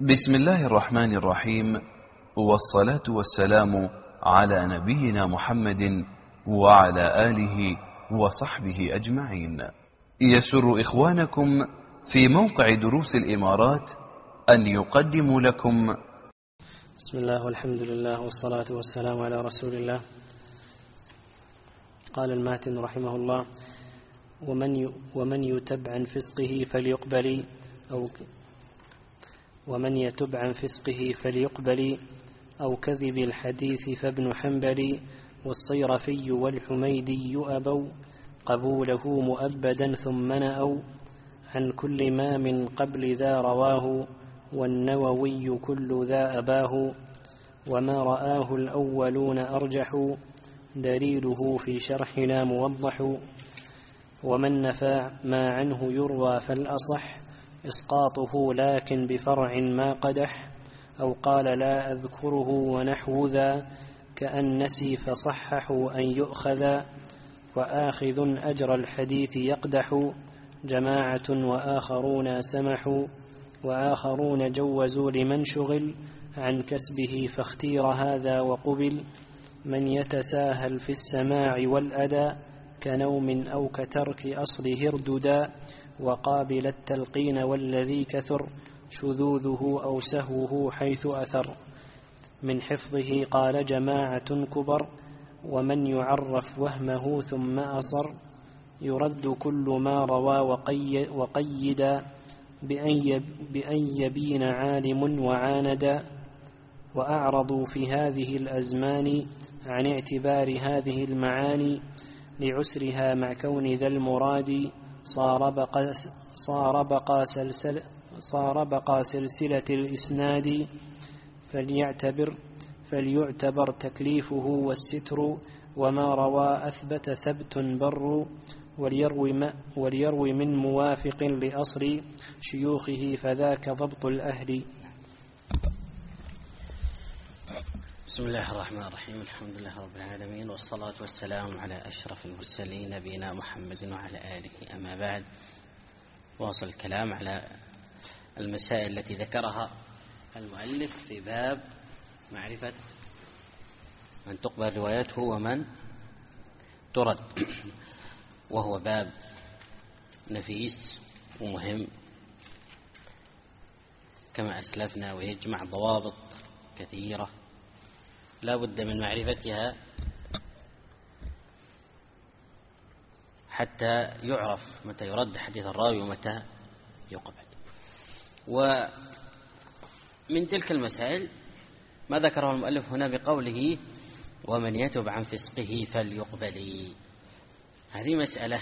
بسم الله الرحمن الرحيم، والصلاة والسلام على نبينا محمد وعلى آله وصحبه أجمعين. يسر إخوانكم في موقع دروس الإمارات أن يقدموا لكم بسم الله والحمد لله والصلاة والسلام على رسول الله. قال الماتن رحمه الله: ومن يتب عن فسقه فليقبل أو كذب الحديث فابن حنبل والصيرفي والحميدي أبوا قبوله مؤبدا ثم نأوا عن كل ما من قبل ذا رواه والنووي كل ذا أباه وما رآه الأولون أرجح دليله في شرحنا موضح ومن نفى ما عنه يروى فالأصح إسقاطه لكن بفرع ما قدح أو قال لا أذكره ونحو ذا كأن نسي فصححوا أن يؤخذ وآخذ أجر الحديث يقدح جماعة وآخرون سمحوا وآخرون جوزوا لمن شغل عن كسبه فاختير هذا وقبل من يتساهل في السماع والأداء كنوم أو كترك أصله ارددا وقابل التلقين والذي كثر شذوذه أو سهوه حيث أثر من حفظه قال جماعة كبر ومن يعرف وهمه ثم أصر يرد كل ما روى وقيدا بأن يبين عالم وعاندا وأعرضوا في هذه الأزمان عن اعتبار هذه المعاني لعسرها مع كون ذا المراد صار بقى سلسلة الإسناد فليعتبر تكليفه والستر وما روى أثبت ثبت بر وليروي من موافق لأصل شيوخه فذاك ضبط الأهل. بسم الله الرحمن الرحيم. الحمد لله رب العالمين والصلاة والسلام على أشرف المرسلين نبينا محمد وعلى آله. أما بعد، واصل الكلام على المسائل التي ذكرها المؤلف في باب معرفة من تقبل روايته ومن ترد، وهو باب نفيس ومهم كما أسلفنا، ويجمع ضوابط كثيرة لا بد من معرفتها حتى يعرف متى يرد حديث الراوي ومتى يقبل. ومن تلك المسائل ما ذكره المؤلف هنا بقوله ومن يتب عن فسقه فليقبل. هذه مسألة،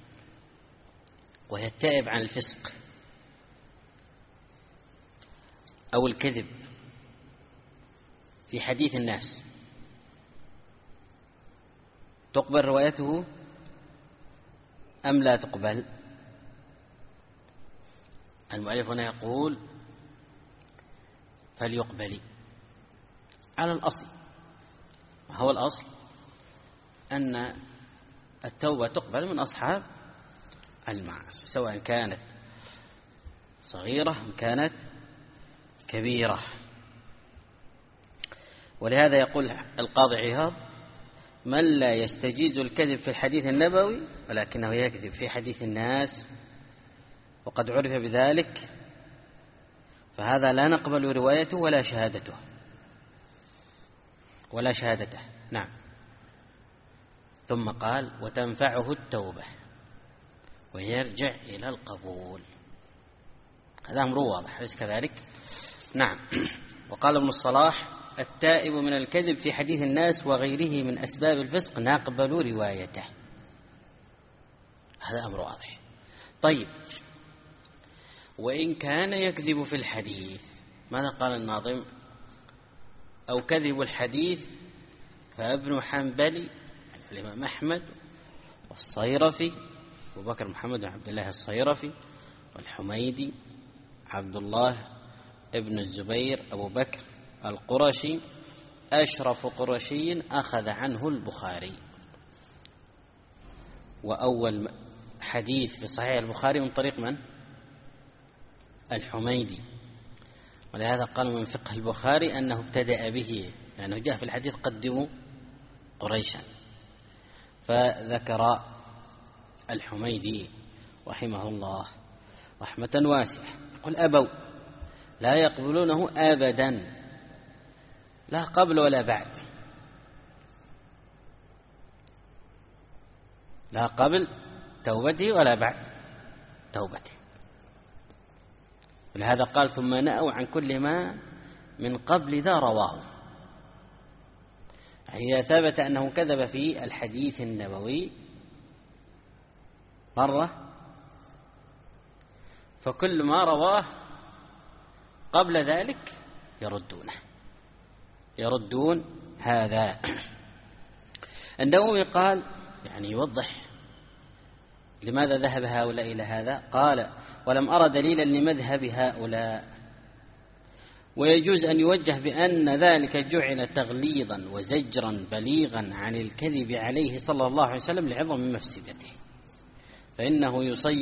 وهي التائب عن الفسق أو الكذب في حديث الناس تقبل روايته أم لا تقبل؟ المؤلف هنا يقول فليقبل على الأصل. وهو الأصل أن التوبة تقبل من أصحاب المعاصي سواء كانت صغيرة أم كانت كبيرة. ولهذا يقول القاضي عياض من لا يستجيز الكذب في الحديث النبوي ولكنه يكذب في حديث الناس وقد عرف بذلك فهذا لا نقبل روايته ولا شهادته. نعم. ثم قال وتنفعه التوبة ويرجع إلى القبول. هذا أمر واضح، أليس كذلك؟ نعم. وقال ابن الصلاح التائب من الكذب في حديث الناس وغيره من أسباب الفسق نقبل روايته. هذا أمر واضح. طيب، وإن كان يكذب في الحديث ماذا قال الناظم؟ أو كذب الحديث فابن حنبل الإمام أحمد والصيرفي أبو بكر محمد بن عبد الله الصيرفي والحميدي عبد الله ابن الزبير أبو بكر القرشي أشرف قرشي أخذ عنه البخاري. وأول حديث في صحيح البخاري من طريق من؟ الحميدي ولهذا قال من فقه البخاري أنه ابتدأ به، لأنه جاء في الحديث قدموا قريشا. فذكر الحميدي رحمه الله رحمة واسعة يقول أبوا لا يقبلونه أبدا، لا قبل ولا بعد، لا قبل توبته ولا بعد توبته. ولهذا قال ثم نأوا عن كل ما من قبل ذا رواه. إذا ثبت أنه كذب في الحديث النبوي مرة فكل ما رواه قبل ذلك يردون هذا. النووي قال يعني يوضح لماذا ذهب هؤلاء إلى هذا، قال ولم أرى دليلا لمذهب هؤلاء، ويجوز أن يوجه بأن ذلك جعل تغليظا وزجرا بليغا عن الكذب عليه صلى الله عليه وسلم لعظم مفسدته، فإنه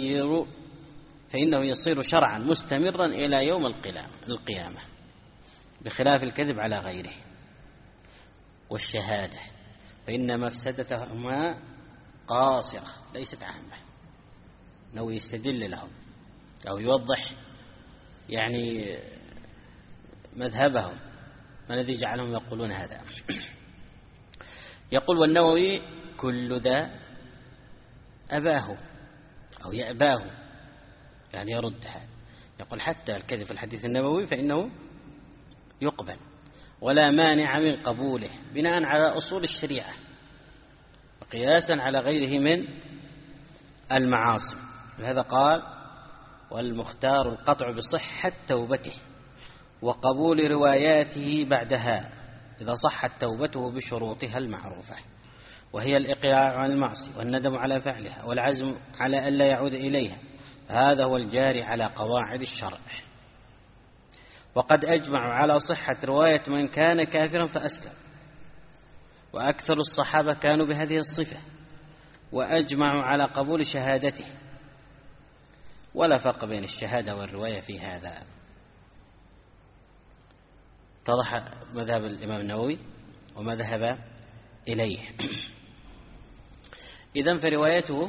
يصير شرعا مستمرا إلى يوم القيامة، بخلاف الكذب على غيره والشهادة، فإن مفسدتهما قاصرة ليست عامة. لو يستدل لهم أو يوضح يعني مذهبهم ما الذي جعلهم يقولون هذا. يقول والنووي كل ذا أباه أو يأباه، يعني يرد هذا. يقول حتى الكذب في الحديث النبوي فإنه يقبل ولا مانع من قبوله بناء على أصول الشريعة وقياسا على غيره من المعاصي. لهذا قال والمختار القطع بصحة توبته وقبول رواياته بعدها إذا صحت توبته بشروطها المعروفة، وهي الإقلاع عن المعصية والندم على فعلها والعزم على ألا يعود إليها، هذا هو الجاري على قواعد الشرع. وقد أجمعوا على صحة رواية من كان كافرا فأسلم، وأكثر الصحابة كانوا بهذه الصفة، وأجمعوا على قبول شهادته، ولا فرق بين الشهادة والرواية في هذا. اتضح مذهب الإمام النووي وما ذهب إليه. إذن فروايته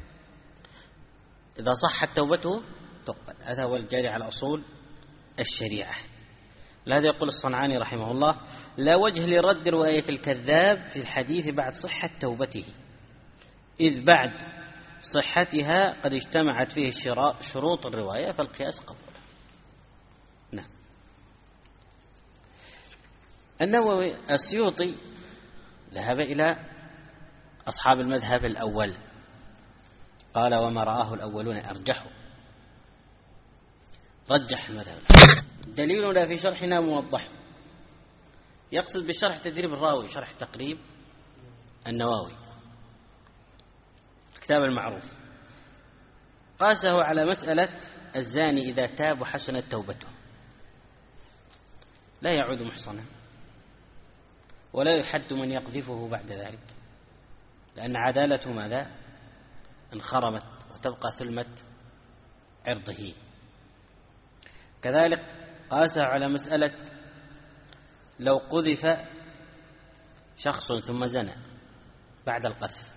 إذا صحت توبته تقبل، هذا هو الجاري على أصول الشريعة. لهذا يقول الصنعاني رحمه الله لا وجه لرد رواية الكذاب في الحديث بعد صحة توبته، إذ بعد صحتها قد اجتمعت فيه شروط الرواية فالقياس قبول. نعم. النووي السيوطي ذهب إلى أصحاب المذهب الأول، قال وما رآه الأولون أرجحوا، رجح المذهب. دليلنا في شرحنا موضح، يقصد بالشرح تدريب الراوي، شرح تقريب النووي الكتاب المعروف. قاسه على مسألة الزاني إذا تاب وحسنت توبته لا يعود محصنا ولا يحد من يقذفه بعد ذلك، لأن عدالته ماذا انخرمت وتبقى ثلمة عرضه. كذلك قاسه على مسألة لو قذف شخص ثم زنى بعد القذف،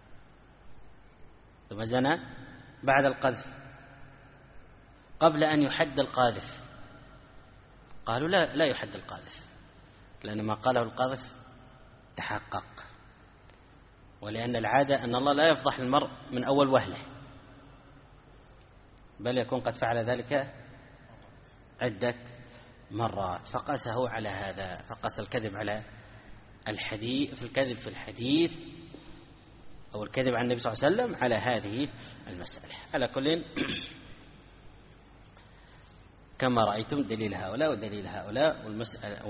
ثم زنى بعد القذف قبل أن يحد القاذف، قالوا لا يحد القاذف، لأن ما قاله القاذف تحقق، ولأن العادة أن الله لا يفضح المرء من أول وهلة، بل يكون قد فعل ذلك عدة مرات. فقاسه على هذا، فقاس الكذب على الحديث، في الكذب في الحديث أو الكذب عن النبي صلى الله عليه وسلم على هذه المسألة. على كل كما رأيتم دليل هؤلاء ودليل هؤلاء، والمسألة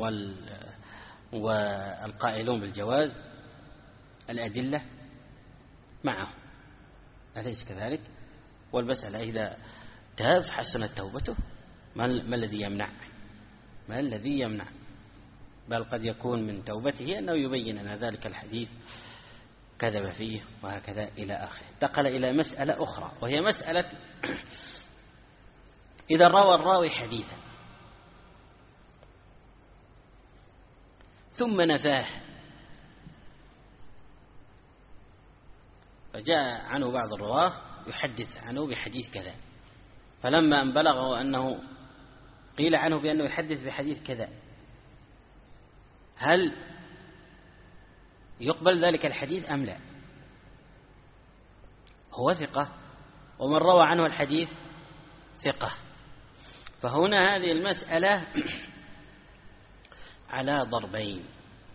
والقائلون بالجواز الأدلة معه، أليس كذلك؟ والمسألة إذا تاب حسنت توبته ما الذي يمنع؟ ما الذي يمنع؟ بل قد يكون من توبته أنه يبين أن ذلك الحديث كذب فيه وهكذا إلى آخره. انتقل إلى مسألة أخرى، وهي مسألة إذا روى الراوي حديثا ثم نفاه، فجاء عنه بعض الرواه يحدث عنه بحديث كذا، فلما أن بلغه أنه قيل عنه بأنه يحدث بحديث كذا، هل يقبل ذلك الحديث أم لا؟ هو ثقة، ومن روى عنه الحديث ثقة. فهنا هذه المسألة على ضربين.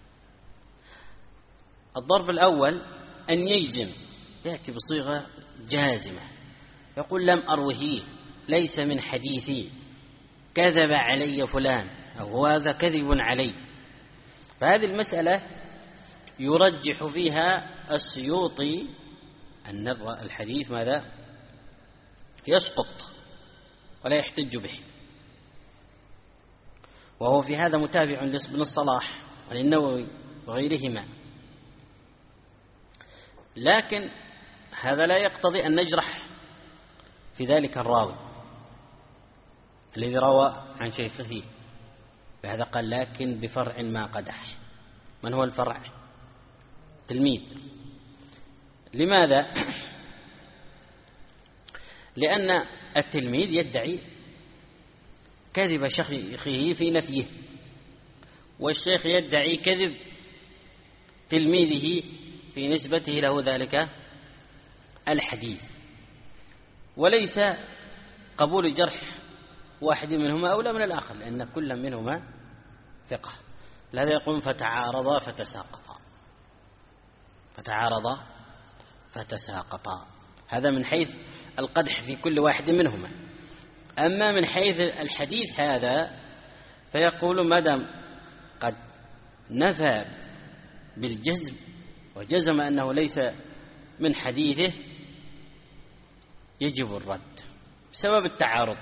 الضرب الأول أن يجزم، يأتي بصيغة جازمة، يقول لم أروه، ليس من حديثي، كذب علي فلان، أو هذا كذب علي. فهذه المسألة يرجح فيها السيوطي أن الحديث ماذا؟ يسقط ولا يحتج به، وهو في هذا متابع لابن الصلاح وللنووي وغيرهما. لكن هذا لا يقتضي أن نجرح في ذلك الراوي الذي روى عن شيخه، لهذا قال لكن بفرع ما قدح. من هو الفرع؟ تلميذ. لماذا؟ لأن التلميذ يدعي كذب شيخه في نفيه، والشيخ يدعي كذب تلميذه في نسبته له ذلك الحديث، وليس قبول جرح واحد منهما أولى من الآخر، لأن كل منهما ثقة. لهذا يقول فتعارضا فتساقطا، فتعارضا فتساقطا. هذا من حيث القدح في كل واحد منهما. أما من حيث الحديث هذا فيقول ما دام قد نفى بالجزم وجزم أنه ليس من حديثه يجب الرد بسبب التعارض،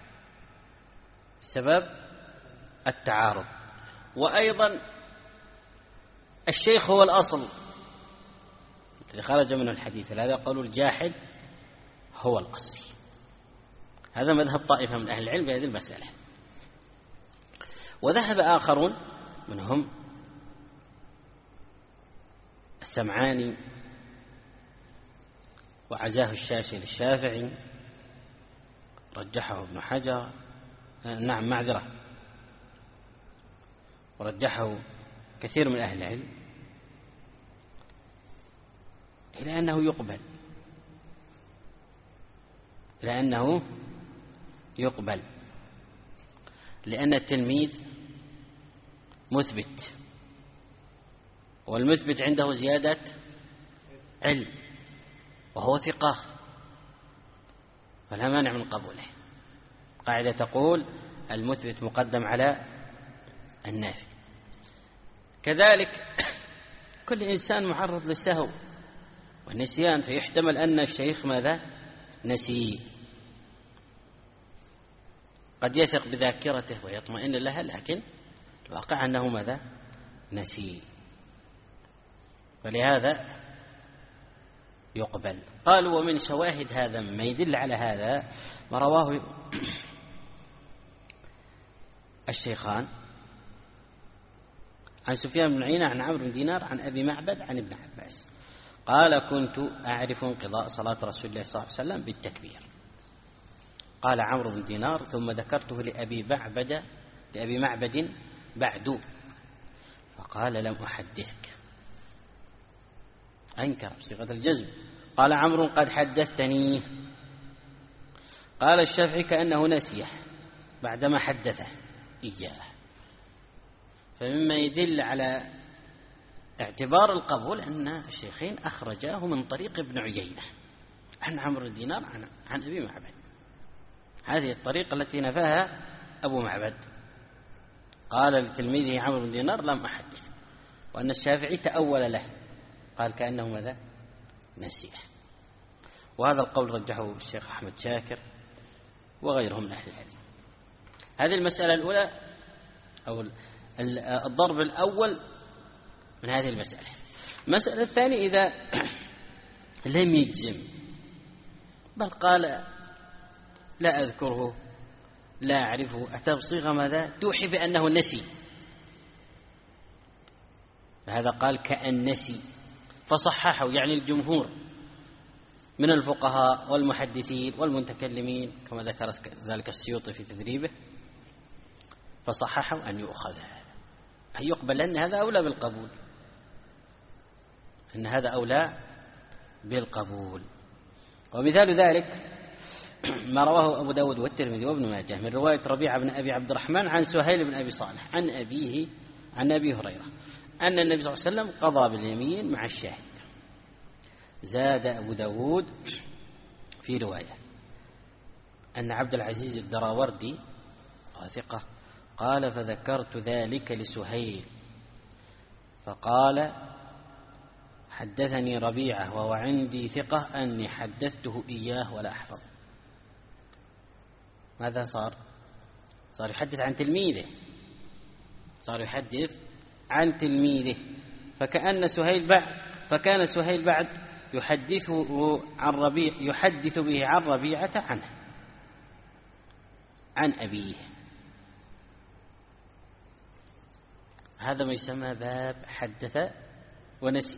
بسبب التعارض. وأيضا الشيخ هو الأصل الذي خرج منه الحديث، هذا قالوا الجاحد هو الأصل. هذا مذهب طائفة من أهل العلم بهذه المسألة. وذهب آخرون منهم السمعاني وعزاه الشاشي للشافعي، رجحه ابن حجر، نعم معذرة، ورجحه كثير من أهل العلم، إلى أنه يقبل، لأنه يقبل، لأن التلميذ مثبت، والمثبت عنده زيادة علم، وهو ثقة، فلا مانع من قبوله. قاعدة تقول المثبت مقدم على النافي. كذلك كل إنسان معرض للسهو والنسيان، فيحتمل أن الشيخ ماذا؟ نسي، قد يثق بذاكرته ويطمئن لها، لكن الواقع أنه ماذا؟ نسي، ولهذا يقبل. قالوا ومن شواهد هذا ما يدل على هذا ما رواه الشيخان عن سفيان بن عيينة عن عمرو بن دينار عن أبي معبد عن ابن عباس قال كنت أعرف انقضاء صلاة رسول الله صلى الله عليه وسلم بالتكبير. قال عمرو بن دينار ثم ذكرته لأبي معبد بعد، فقال لم أحدثك، أنكر بصيغة الجزم. قال عمرو قد حدثتني. قال الشافعي كأنه نسيه بعدما حدثه إياه. فمما يدل على اعتبار القبول أن الشيخين أخرجاه من طريق ابن عيينة عن عمرو بن دينار عن أبي معبد، هذه الطريقة التي نفاها أبو معبد. قال لتلميذه عمرو بن دينار لم أحدث، وأن الشافعي تأول له قال كأنه ماذا؟ نسيه. وهذا القول رجحه الشيخ أحمد شاكر وغيرهم من أهل العلم. هذه المسألة الأولى أو الضرب الأول من هذه المسألة. المسألة الثانية إذا لم يجزم بل قال لا أذكره لا أعرفه، أتى بصيغة ماذا؟ توحي بأنه نسي، هذا قال كأن نسي، فصححوا يعني الجمهور من الفقهاء والمحدثين والمتكلمين كما ذكر ذلك السيوطي في تدريبه، فصححوا أن يؤخذ، أن يقبل، لأن هذا أولى بالقبول، إن هذا أولى بالقبول. ومثال ذلك ما رواه أبو داود والترمذي وابن ماجه من رواية ربيعة بن أبي عبد الرحمن عن سهيل بن أبي صالح عن أبيه عن أبي هريرة أن النبي صلى الله عليه وسلم قضى باليمين مع الشاهد. زاد أبو داود في رواية أن عبد العزيز الدراوردي ثقة قال فذكرت ذلك لسهيل فقال حدثني ربيعة وهو عندي ثقة أني حدثته إياه ولا أحفظ. ماذا صار يحدث عن تلميذه، صار يحدث عن تلميذه، فكان سهيل بعد يحدث به عن ربيعة عنه عن أبيه. هذا ما يسمى باب حدث ونسي.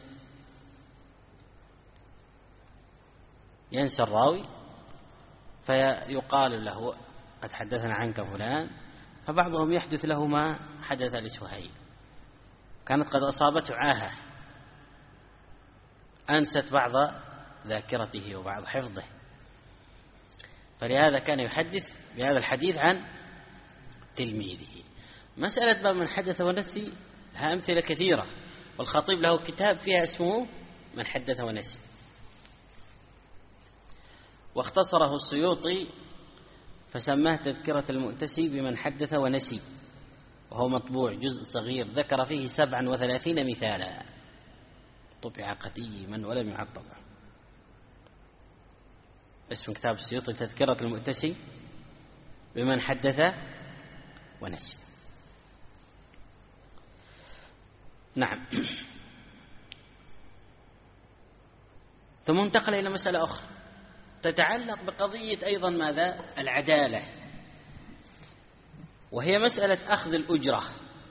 ينسى الراوي فيقال له قد حدثنا عنك فلان، فبعضهم يحدث له ما حدث لسهيل، كانت قد أصابته عاهة، أنست بعض ذاكرته وبعض حفظه، فلهذا كان يحدث بهذا الحديث عن تلميذه. مسألة باب من حدث ونسي لها أمثلة كثيرة، والخطيب له كتاب فيها اسمه من حدث ونسي، واختصره السيوطي فسماه تذكرة المؤتسي بمن حدث ونسي، وهو مطبوع جزء صغير ذكر فيه 37 مثالا، طبع قديما ولم يعد طبعا. اسم كتاب السيوطي تذكرة المؤتسي بمن حدث ونسي. نعم. ثم انتقل إلى مسألة أخرى تتعلق بقضية أيضا ماذا؟ العدالة، وهي مسألة أخذ الأجرة.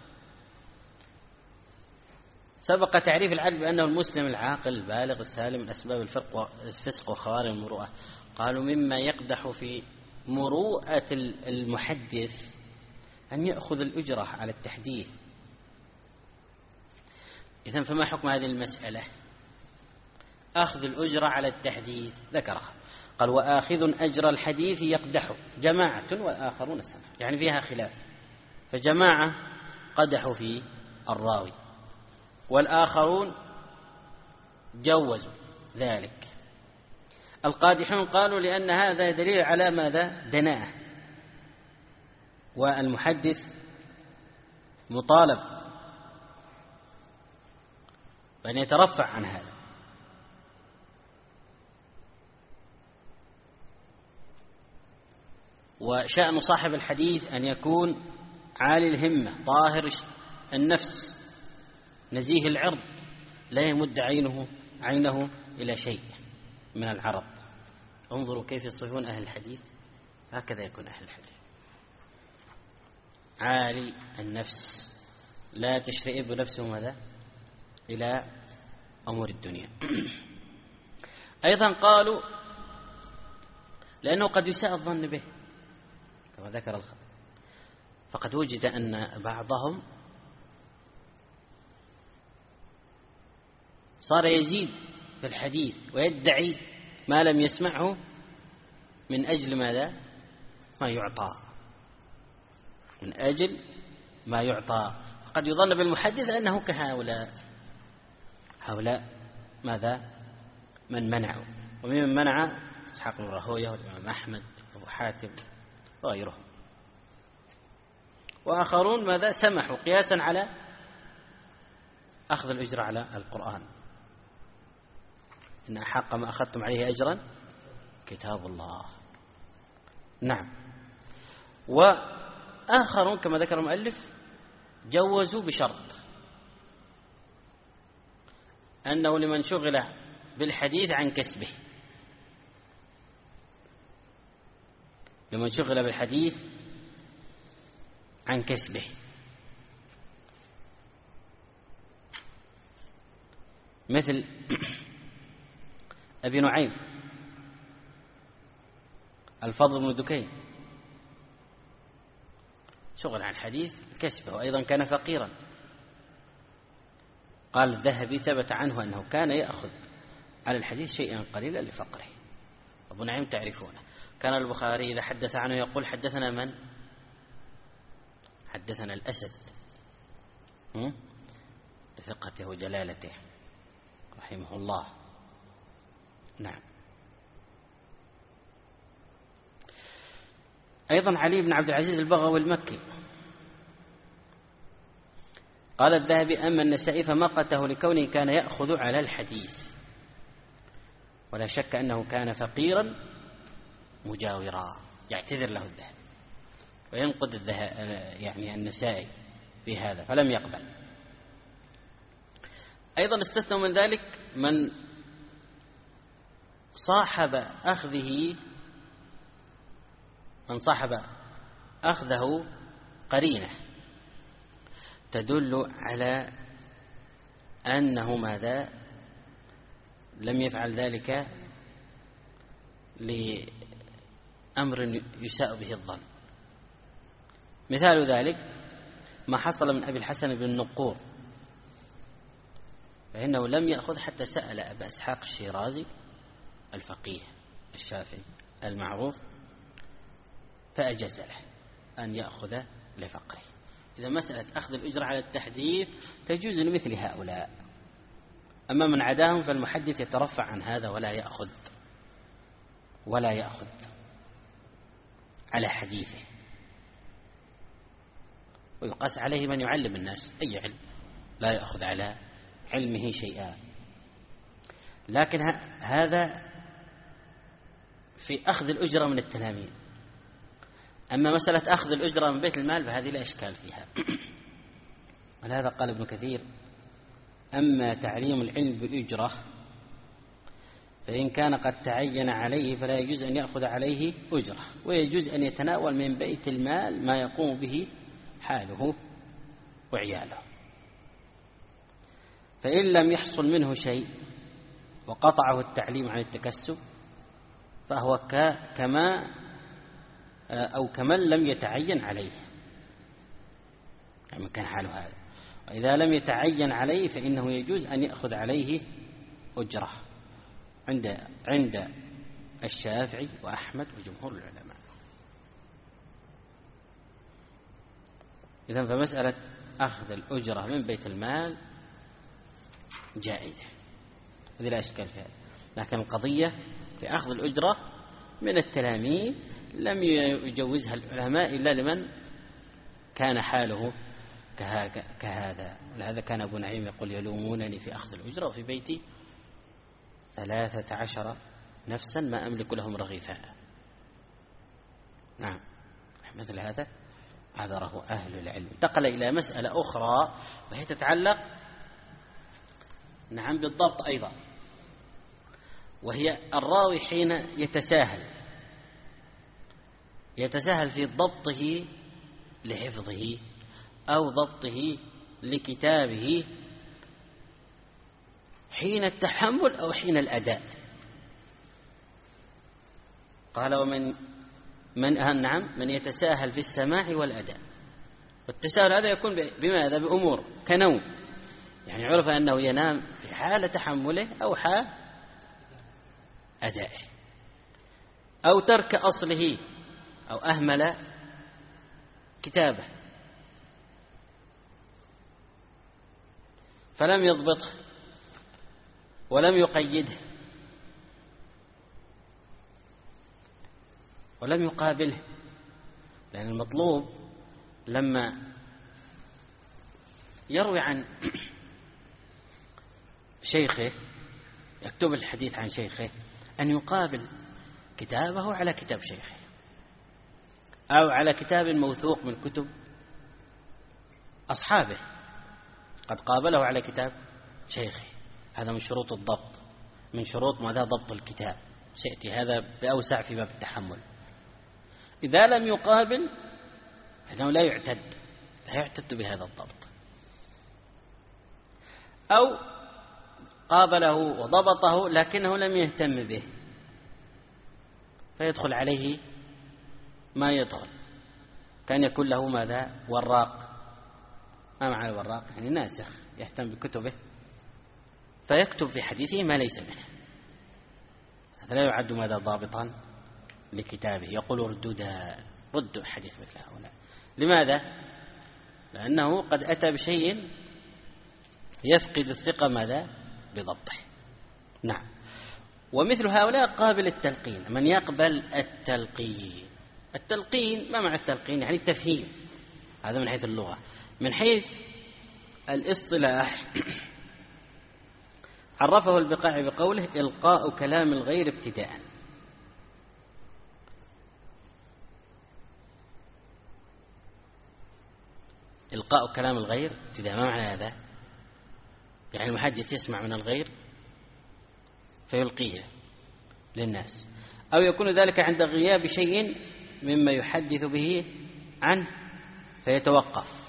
سبق تعريف العدل بأنه المسلم العاقل البالغ السالم من أسباب الفسق وخوارم المروءة. قالوا مما يقدح في مروءة المحدث أن يأخذ الأجرة على التحديث. إذن فما حكم هذه المسألة؟ أخذ الأجرة على التحديث ذكرها، قال وآخذ أجر الحديث يقدح جماعة والآخرون سمع، يعني فيها خلاف، فجماعة قدحوا في الراوي والآخرون جوزوا ذلك. القادحون قالوا لأن هذا دليل على ماذا؟ دناءة، والمحدث مطالب بأن يترفع عن هذا. وشأن صاحب الحديث أن يكون عالي الهمة طاهر النفس نزيه العرض، لا يمد عينه إلى شيء من العرض. انظروا كيف يصفون أهل الحديث، هكذا يكون أهل الحديث عالي النفس، لا تشرئب نفسه ماذا؟ إلى أمور الدنيا. أيضا قالوا لأنه قد يساء الظن به كما ذكر الخطيب، فقد وجد أن بعضهم صار يزيد في الحديث ويدعي ما لم يسمعه من أجل ماذا؟ ما يعطى، من أجل ما يعطى. فقد يظن بالمحدث أنه كهؤلاء، هؤلاء ماذا؟ من منعوا، وممن منع إسحاق بن راهويه والإمام أحمد وأبو حاتم وغيرهم. وآخرون ماذا؟ سمحوا قياسا على أخذ الأجر على القرآن، إن أحق ما أخذتم عليه أجرا كتاب الله. نعم. وآخرون كما ذكر المؤلف جوزوا بشرط أنه لمن شغل بالحديث عن كسبه، لمن شغل بالحديث عن كسبه. مثل أبي نعيم الفضل بن دكين شغل عن حديث كسبه، وأيضا كان فقيرا. قال الذهبي ثبت عنه أنه كان يأخذ على الحديث شيئا قليلا لفقره. أبو نعيم تعرفونه. كان البخاري إذا حدث عنه يقول حدثنا من؟ حدثنا الأسد، لثقته وجلالته رحمه الله. نعم. أيضا علي بن عبد العزيز البغوي المكي قال الذهبي: أما النسائي فمقته لكونه كان يأخذ على الحديث، ولا شك أنه كان فقيرا مجاورا. يعتذر له الذهبي وينقد يعني النسائي في هذا فلم يقبل. أيضا استثنوا من ذلك من صاحب أخذه قرينة تدل على أنه ماذا؟ لم يفعل ذلك لأمر يساء به الظن. مثال ذلك ما حصل من أبي الحسن بن النقور، فإنه لم يأخذ حتى سأل أبا إسحاق الشيرازي الفقيه الشافعي المعروف فأجاز له أن يأخذ لفقره. إذا مسألة أخذ الأجرة على التحديث تجوز لمثل هؤلاء، أما من عداهم فالمحدث يترفع عن هذا ولا يأخذ على حديثه، ويقاس عليه من يعلم الناس أي علم لا يأخذ على علمه شيئا. لكن هذا في أخذ الأجرة من التلاميذ. أما مسألة أخذ الأجرة من بيت المال فهذه لا إشكال فيها. ولهذا قال ابن كثير: أما تعليم العلم بأجرة فإن كان قد تعين عليه فلا يجوز أن يأخذ عليه أجرة، ويجوز أن يتناول من بيت المال ما يقوم به حاله وعياله. فإن لم يحصل منه شيء وقطعه التعليم عن التكسب فهو كمن لم يتعين عليه، يعني كان حاله هذا. وإذا لم يتعين عليه فإنه يجوز أن يأخذ عليه أجرة عند الشافعي وأحمد وجمهور العلماء. إذن فمسألة أخذ الأجرة من بيت المال جائزة، هذه لا إشكال فيها. لكن القضية في أخذ الأجرة من التلاميذ لم يجوزها العلماء إلا لمن كان حاله كهذا. ولهذا كان أبو نعيم يقول: يلومونني في أخذ الأجرة وفي بيتي 13 نفسا ما أملك لهم رغيفا. نعم، مثل هذا عذره أهل العلم. انتقل إلى مسألة أخرى وهي تتعلق بالضبط أيضا، وهي الراوي حين يتساهل في ضبطه لحفظه أو ضبطه لكتابه حين التحمل أو حين الأداء. قال: من يتساهل في السماع والأداء. والتساهل هذا يكون بماذا؟ بأمور كنوم، يعني عرف أنه ينام في حال تحمله أو حال أدائه، أو ترك أصله، أو أهمل كتابه فلم يضبطه ولم يقيده ولم يقابله. لأن المطلوب لما يروي عن شيخه، يكتب الحديث عن شيخه، أن يقابل كتابه على كتاب شيخه أو على كتاب موثوق من كتب أصحابه قد قابله على كتاب شيخه. هذا من شروط الضبط، من شروط ماذا؟ ضبط الكتاب. سيأتي هذا بأوسع في باب التحمل. إذا لم يقابل فإنه لا يعتد بهذا الضبط. أو قابله وضبطه لكنه لم يهتم به، فيدخل عليه ما يدخل. كان يكون له ماذا؟ وراق. ما معنى الوراق؟ يعني ناسخ يهتم بكتبه فيكتب في حديثه ما ليس منه. هذا لا يعد ماذا؟ ضابطا لكتابه. يقول ردوا حديث مثل هؤلاء. لماذا؟ لأنه قد أتى بشيء يفقد الثقة ماذا؟ بضبطه. نعم. ومثل هؤلاء قابل التلقين. من يقبل التلقين؟ التلقين ما معنى التلقين؟ يعني التفهيم. هذا من حيث اللغة. من حيث الاصطلاح عرفه البقاعي بقوله إلقاء كلام الغير ابتداء. إلقاء كلام الغير ابتداء، ما معنى هذا؟ يعني المحدث يسمع من الغير فيلقيه للناس، أو يكون ذلك عند غياب شيء مما يحدث به عنه فيتوقف.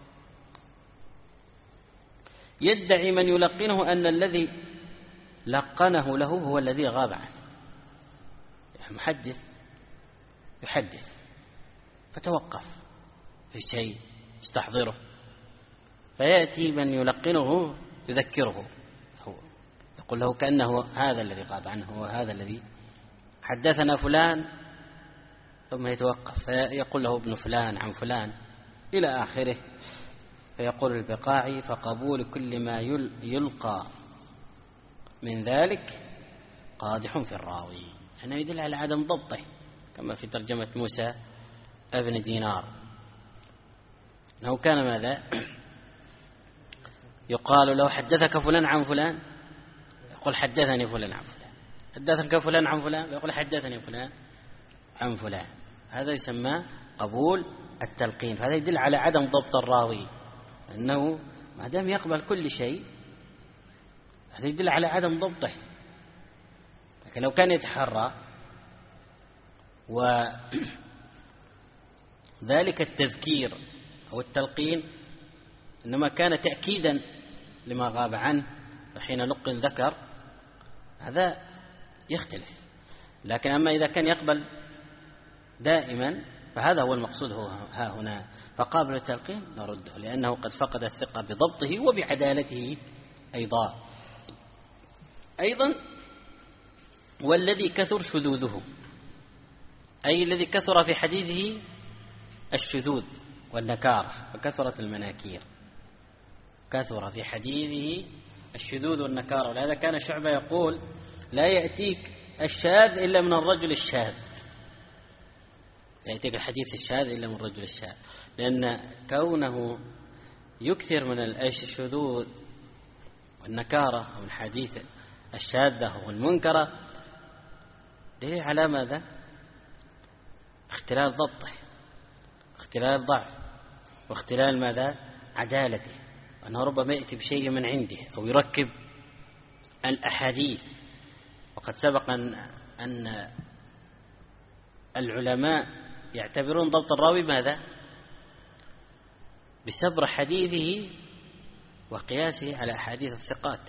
يدعي من يلقنه أن الذي لقنه له هو الذي غاب عنه. المحدث يحدث فتوقف في شيء يستحضره، فيأتي من يلقنه يذكره، يقول له كأنه هذا الذي غاب عنه وهذا الذي حدثنا فلان، ثم يتوقف فيقول له ابن فلان عن فلان إلى آخره. فيقول البقاعي فقبول كل ما يلقى من ذلك قادح في الراوي، أنه يدل على عدم ضبطه، كما في ترجمة موسى ابن دينار أنه كان ماذا؟ يقال له حدثك فلان عن فلان، يقول حدثني فلان عن فلان. حدثك فلان عن فلان، يقول حدثني فلان عن فلان. هذا يسمى قبول التلقين. فهذا يدل على عدم ضبط الراوي، أنه ما دام يقبل كل شيء هذا يدل على عدم ضبطه. لكن لو كان يتحرى وذلك التذكير أو التلقين إنما كان تأكيدا لما غاب عنه، فحين لقن ذكر هذا يختلف. لكن أما إذا كان يقبل دائما فهذا هو المقصود ها هنا. فقابل التلقين نرده لأنه قد فقد الثقة بضبطه وبعدالته أيضا والذي كثر شذوذه، أي الذي كثر في حديثه الشذوذ والنكارة وكثرة المناكير. كثر في حديثه الشذوذ والنكارة. ولهذا كان شعبة يقول لا يأتيك الشاذ إلا من الرجل الشاذ، لا يأتيك الحديث الشاذ إلا من الرجل الشاذ، لأن كونه يكثر من الشذوذ والنكارة أو الحديث الشاذة والمنكرة دليل على ماذا؟ اختلال ضبطه، اختلال ضعف، واختلال ماذا؟ عدالته، وأنه ربما يأتي بشيء من عنده أو يركب الأحاديث. وقد سبق أن العلماء يعتبرون ضبط الراوي ماذا؟ بسبر حديثه وقياسه على أحاديث الثقات.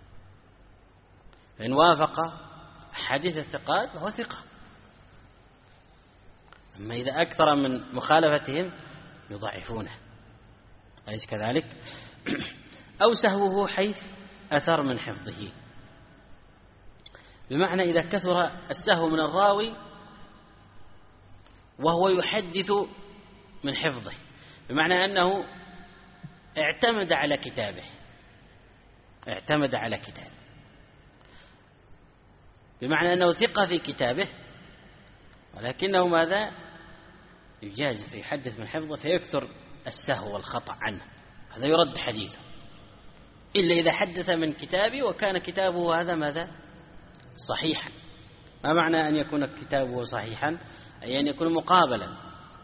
فإن وافق حديث الثقات فهو ثقة، أما إذا أكثر من مخالفتهم يضعفونه، أليس كذلك؟ أو سهوه حيث أثر من حفظه، بمعنى إذا كثر السهو من الراوي وهو يحدث من حفظه، بمعنى أنه اعتمد على كتابه، بمعنى أنه ثقة في كتابه، ولكنه ماذا؟ يجازف فيحدث من حفظه فيكثر السهو والخطأ عنه، هذا يرد حديثه، إلا إذا حدث من كتابه وكان كتابه هذا ماذا؟ صحيحا. ما معنى أن يكون كتابه صحيحا؟ أي أن يكون مقابلا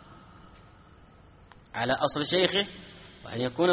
على أصل شيخه، وأن يكون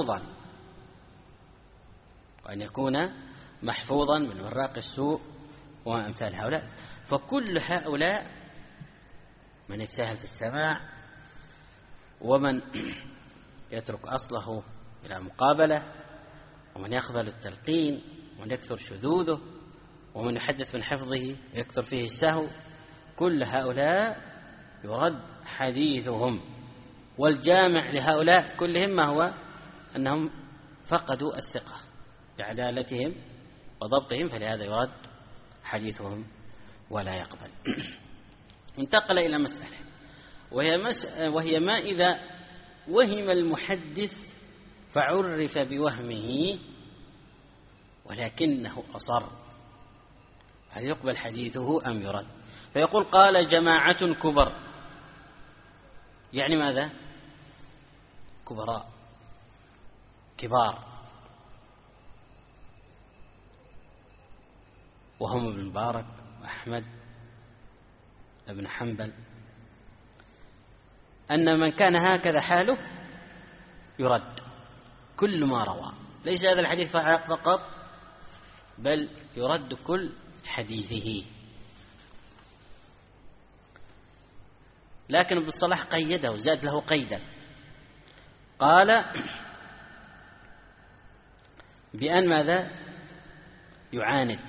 محفوظا من وراق السوء وأمثال هؤلاء. فكل هؤلاء من يتساهل في السماع، ومن يترك أصله إلى مقابلة، ومن يقبل التلقين ومن يكثر شذوذه، ومن يحدث من حفظه يكثر فيه السهو، كل هؤلاء يرد حديثهم. والجامع لهؤلاء كلهم ما هو؟ أنهم فقدوا الثقة بعدالتهم وضبطهم، فلهذا يرد حديثهم ولا يقبل. انتقل إلى مسألة، وهي ما إذا وهم المحدث فعرف بوهمه ولكنه أصر، هل يقبل حديثه أم يرد؟ فيقول قال جماعة كبر، يعني ماذا؟ كبراء كبار، وهم ابن مبارك وأحمد بن حنبل، أن من كان هكذا حاله يرد كل ما روى، ليس هذا الحديث فقط بل يرد كل حديثه. لكن ابن الصلاح قيده وزاد له قيدا، قال بأن ماذا؟ يعاند،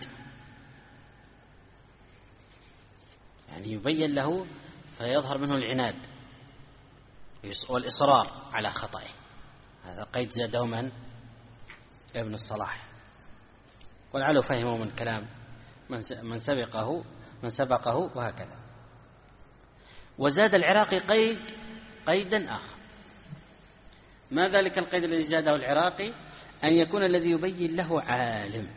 يعني يبين له فيظهر منه العناد والإصرار على خطئه. هذا قيد زاده من؟ ابن الصلاح، ولعله فهمه من كلام من سبقه وهكذا. وزاد العراقي قيدا آخر. ما ذلك القيد الذي زاده العراقي؟ أن يكون الذي يبين له عالم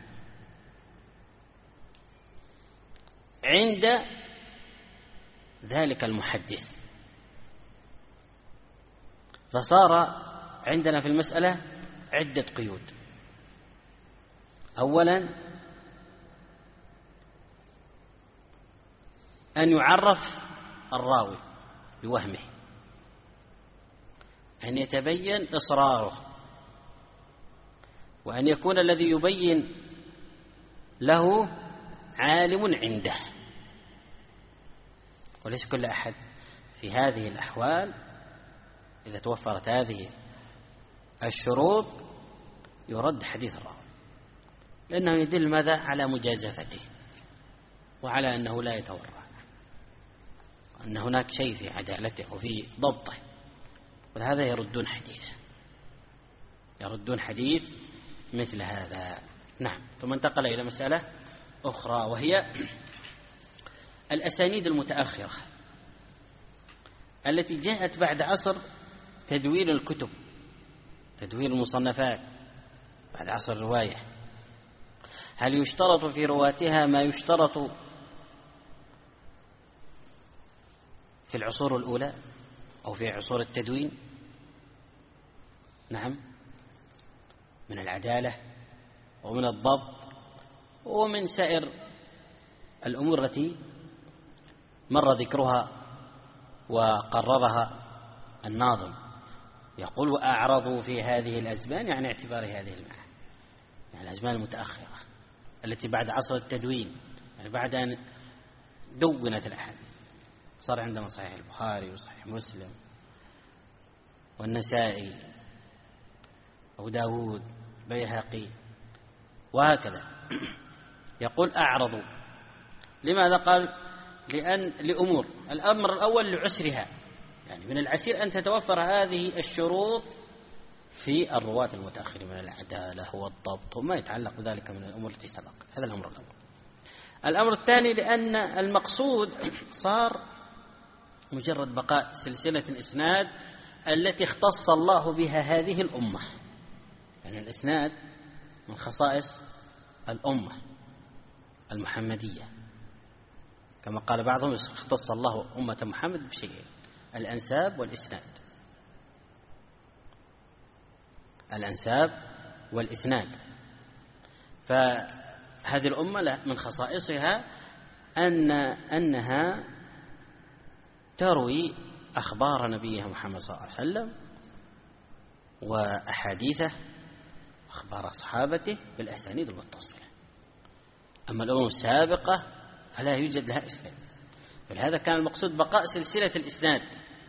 عند ذلك المحدث. فصار عندنا في المسألة عدة قيود. أولا أن يعرف الراوي بوهمه، أن يتبين إصراره، وأن يكون الذي يبين له عالم عنده. وليس كل أحد في هذه الأحوال إذا توفرت هذه الشروط يرد حديث الراوي، لأنه يدل ماذا؟ على مجازفته وعلى أنه لا يتورع، أن هناك شيء في عدالته وفي ضبطه، ولهذا يردون حديث مثل هذا. نعم. ثم انتقل إلى مسألة أخرى، وهي الأسانيد المتأخرة التي جاءت بعد عصر تدوين الكتب، تدوين المصنفات، بعد عصر الرواية. هل يشترط في رواتها ما يشترط في العصور الأولى أو في عصور التدوين؟ نعم، من العدالة ومن الضبط ومن سائر الأمور التي مر ذكرها وقررها الناظم. يقول وأعرضوا في هذه الأزمان، يعني اعتبار هذه المعاني، يعني الأزمان المتأخرة التي بعد عصر التدوين، يعني بعد أن دونت الأحاديث، صار عندنا صحيح البخاري وصحيح مسلم والنسائي أبو داود بيهقي وهكذا. يقول أعرضوا، لماذا؟ قال لأمور. الأمر الأول لعسرها، يعني من العسير أن تتوفر هذه الشروط في الرواة المتأخرين من العدالة والضبط وما يتعلق بذلك من الأمور التي سبق. هذا الأمر الأول. الأمر الثاني لأن المقصود صار مجرد بقاء سلسلة الإسناد التي اختص الله بها هذه الأمة، يعني الإسناد من خصائص الأمة المحمدية، كما قال بعضهم اختص الله أمة محمد بشيئين: الأنساب والإسناد. الأنساب والإسناد. فهذه الأمة من خصائصها أنها تروي أخبار نبيها محمد صلى الله عليه وسلم وأحاديثه أخبار أصحابته بالأسانيد المتصلة. أما الأمم السابقة فلا يوجد لها إسناد، فلهذا كان المقصود بقاء سلسلة الإسناد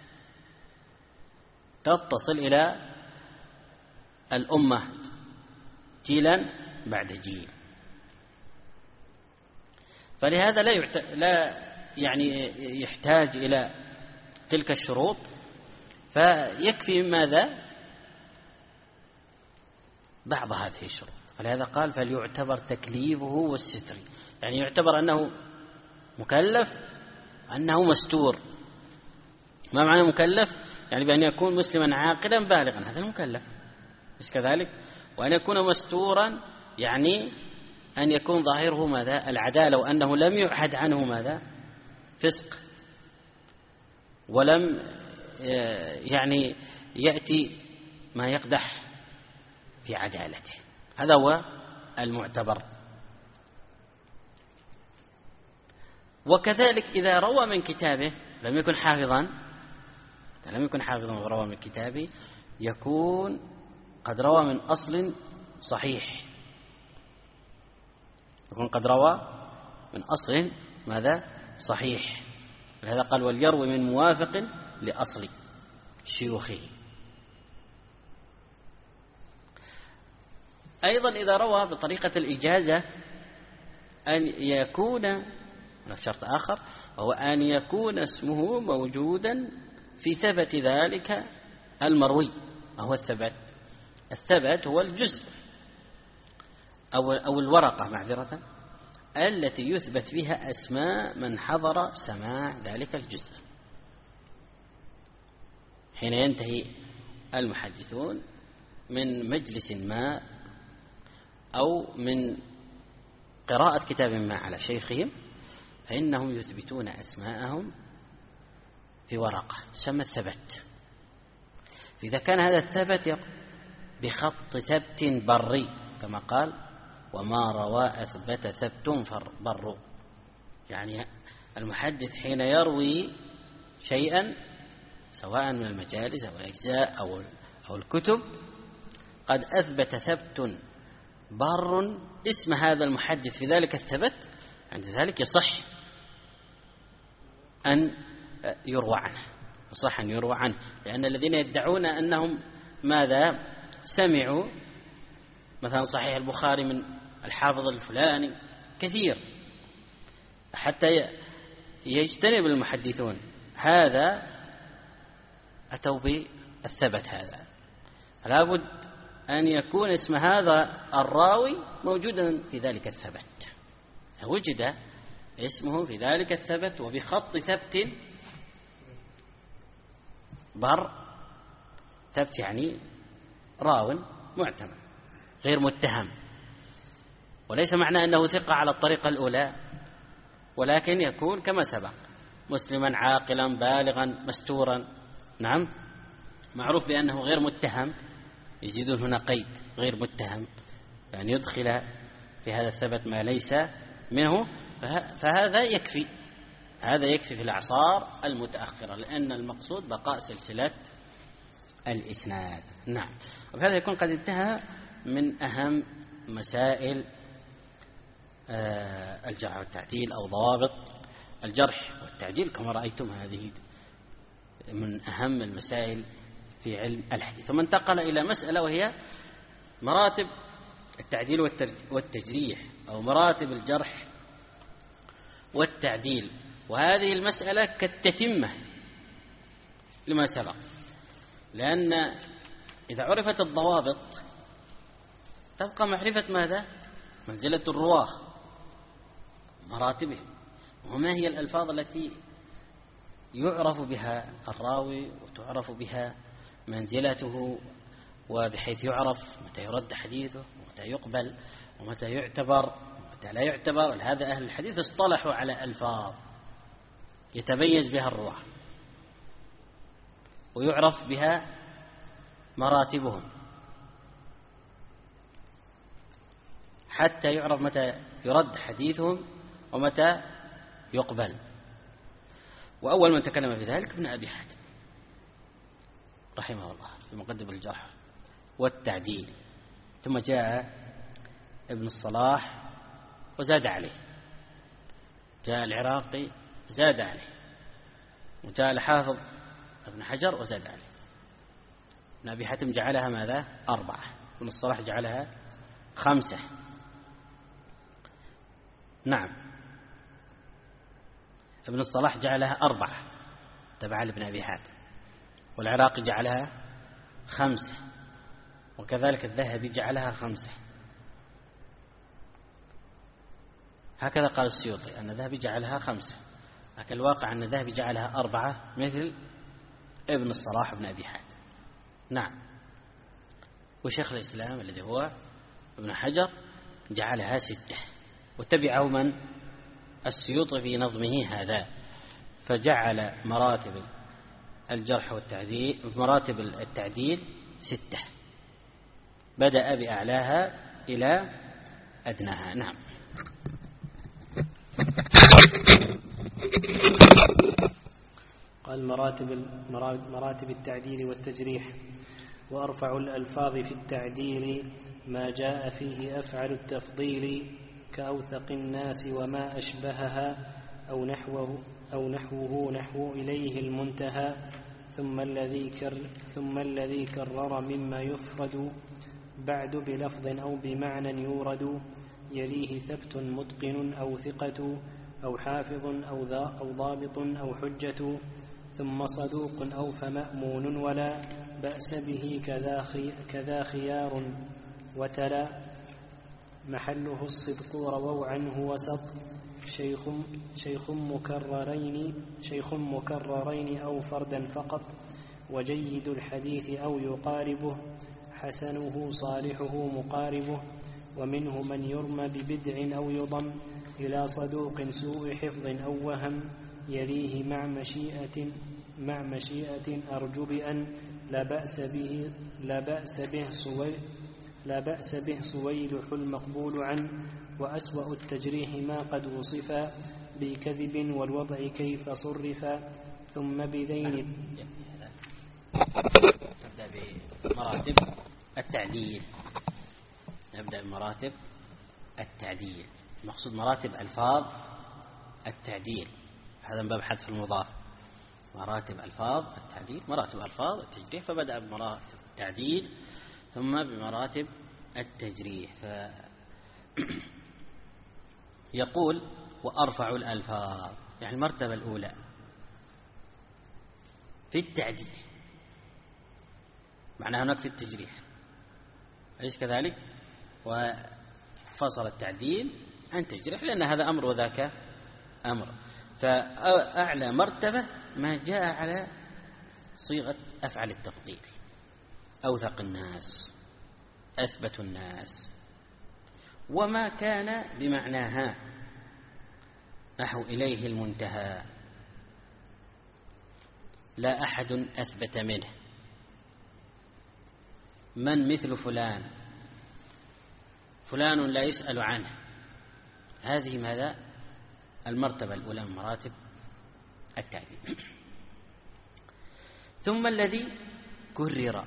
تتصل إلى الأمة جيلا بعد جيل. فلهذا لا يعني يحتاج إلى تلك الشروط، فيكفي ماذا؟ بعض هذه الشروط. فلهذا قال فليعتبر تكليفه والستر، يعني يعتبر أنه مكلف، أنه مستور. ما معنى مكلف؟ يعني بأن يكون مسلما عاقلا بالغا، هذا المكلف، بس كذلك. وأن يكون مستورا يعني أن يكون ظاهره ماذا؟ العدالة، وأنه لم يعهد عنه ماذا؟ فسق، ولم يعني يأتي ما يقدح في عدالته. هذا هو المعتبر. وكذلك إذا روى من كتابه لم يكن حافظا، وروى من كتابه يكون قد روى من أصل صحيح، يكون قد روى من أصل ماذا؟ صحيح. لهذا قال وليروي من موافق لأصل شيوخه. أيضا إذا روى بطريقة الإجازة أن يكون، هناك شرط آخر، وهو أن يكون اسمه موجودا في ثبت ذلك المروي. وهو الثبت هو الجزء أو الورقة معذرة التي يثبت فيها أسماء من حضر سماع ذلك الجزء. حين ينتهي المحدثون من مجلس ما أو من قراءة كتاب ما على شيخهم، فإنهم يثبتون أسماءهم في ورقة تسمى الثبت. فإذا كان هذا الثبت بخط ثبت بري كما قال وما روى أثبت ثبت بر، يعني المحدث حين يروي شيئا سواء من المجالس أو الأجزاء أو الكتب قد أثبت ثبت بر اسم هذا المحدث في ذلك الثبت، عند ذلك يصح أن يروى عنه، لأن الذين يدعون أنهم ماذا سمعوا مثلا صحيح البخاري من الحافظ الفلاني كثير، حتى يجتنب المحدثون هذا أتوا بالثبت. هذا لابد أن يكون اسم هذا الراوي موجودا في ذلك الثبت، وجد اسمه في ذلك الثبت وبخط ثبت بر، ثبت يعني راو معتمد غير متهم، وليس معنى أنه ثقة على الطريقة الأولى، ولكن يكون كما سبق مسلما عاقلا بالغا مستورا. نعم، معروف بأنه غير متهم، يزيدون هنا قيد غير متهم، يعني يدخل في هذا الثبت ما ليس منه، فهذا يكفي، هذا يكفي في الأعصار المتأخرة، لأن المقصود بقاء سلسلة الإسناد. نعم، وبهذا يكون قد انتهى من أهم مسائل الجرح والتعديل أو ضوابط الجرح والتعديل. كما رأيتم هذه من أهم المسائل في علم الحديث. ثم انتقل إلى مسألة وهي مراتب التعديل والتجريح أو مراتب الجرح والتعديل، وهذه المسألة كالتتمة لما سبق، لأن إذا عرفت الضوابط تبقى معرفة ماذا؟ منزلة الرواه، مراتبهم، وما هي الألفاظ التي يعرف بها الراوي وتعرف بها منزلته، وبحيث يعرف متى يرد حديثه ومتى يقبل ومتى يعتبر ومتى لا يعتبر. هذا أهل الحديث اصطلحوا على ألفاظ يتميز بها الرواه ويعرف بها مراتبهم، حتى يعرف متى يرد حديثهم ومتى يقبل. وأول من تكلم في ذلك ابن أبي حاتم رحمه الله في مقدمة الجرح والتعديل، ثم جاء ابن الصلاح وزاد عليه، جاء العراقي زاد عليه، وجاء الحافظ ابن حجر وزاد عليه. ابن أبي حاتم جعلها ماذا؟ 4، ابن الصلاح جعلها 5. نعم، ابن الصلاح جعلها 4 تبع لابن أبي حاتم، والعراقي جعلها 5، وكذلك الذهبي جعلها 5. هكذا قال السيوطي أن الذهبي جعلها 5، لكن الواقع أن الذهبي جعلها 4 مثل ابن الصلاح وابن أبي حاتم. نعم. وشيخ الإسلام الذي هو ابن حجر جعلها 6، وتبعه من؟ السيوطي في نظمه هذا، فجعل مراتب الجرح والتعديل، مراتب التعديل 6، بدأ بأعلاها إلى أدناها. نعم. قال مراتب التعديل والتجريح: وأرفع الألفاظ في التعديل ما جاء فيه أفعل التفضيل، كأوثق الناس وما أشبهها، أو نحوه نحو إليه المنتهى، ثم الذي كرر مما يفرد بعد بلفظ أو بمعنى يورد، يليه ثبت متقن أو ثقة أو حافظ أو ضابط أو حجة، ثم صدوق أو فمأمون ولا بأس به كذا خيار، وتلا محله الصدق رووا عنه وسط، شيخ مكررين أو فردا فقط، وجيد الحديث أو يقاربه، حسنه صالحه مقاربه، ومنه من يرمى ببدع أو يضم إلى صدوق سوء حفظ أو وهم، يليه مع مشيئة أرجو بأن لا بأس به سويلح المقبول عنه، وأسوأ التجريح ما قد وصفا بكذب والوضع كيف صرفا، ثم بذين. نبدأ بمراتب التعديل. نبدأ بمراتب التعديل. المقصود مراتب ألفاظ التعديل، هذا من باب حذف المضاف. مراتب ألفاظ التعديل، مراتب ألفاظ التجريح، فبدأ بمراتب التعديل ثم بمراتب التجريح. يقول وأرفع الألفاظ، يعني المرتبة الأولى في التعديل، معناه هناك في التجريح أليس كذلك؟ وفصل التعديل عن تجريح لأن هذا أمر وذاك أمر. فأعلى مرتبة ما جاء على صيغة أفعل التفضيل، أوثق الناس، أثبت الناس، وما كان بمعناها نحو إليه المنتهى، لا أحد أثبت منه، من مثل فلان، فلان لا يسأل عنه. هذه ماذا؟ المرتبة الأولى من مراتب التعديل. ثم الذي كرر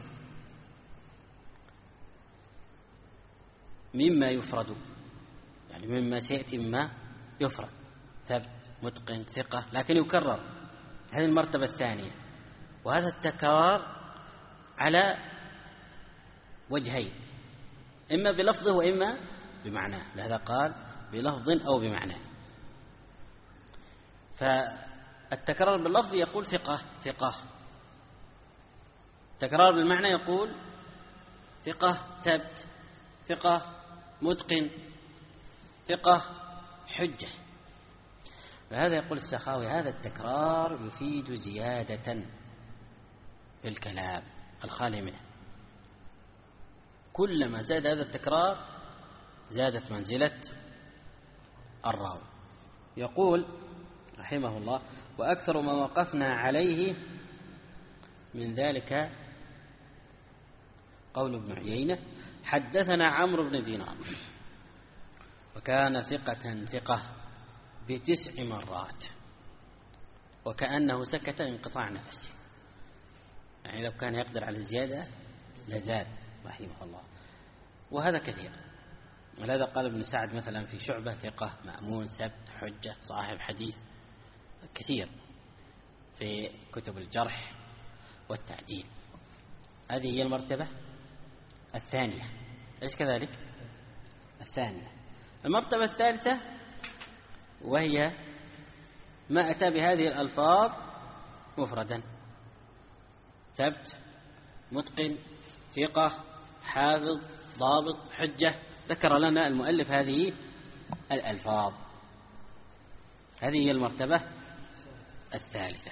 مما يفرد، يعني مما سيأتي مما يفرد، ثبت متقن ثقة، لكن يكرر. هذه المرتبة الثانية، وهذا التكرار على وجهين، إما بلفظه وإما بمعناه، لهذا قال بلفظ أو بمعناه. فالتكرار باللفظ يقول ثقة ثقة، التكرار بالمعنى يقول ثقة ثبت، ثقة متقن، ثقة حجة. وهذا يقول السخاوي هذا التكرار يفيد زيادة في الكلام الخالي منه، كلما زاد هذا التكرار زادت منزلة الراوي. يقول رحمه الله وأكثر ما وقفنا عليه من ذلك قول ابن عيينة حدثنا عمرو بن دينار وكان ثقة ثقة ب9 مرات وكأنه سكت انقطاع نفسه، يعني لو كان يقدر على الزيادة لزاد رحمه الله. وهذا كثير، ولهذا قال ابن سعد مثلا في شعبة ثقة مأمون ثبت حجة صاحب حديث، كثير في كتب الجرح والتعديل. هذه هي المرتبة الثانية، ليس كذلك؟ الثانية. المرتبة الثالثة وهي ما أتى بهذه الألفاظ مفردا: ثبت، متقن، ثقة، حافظ، ضابط، حجة. ذكر لنا المؤلف هذه الألفاظ. هذه هي المرتبة الثالثة.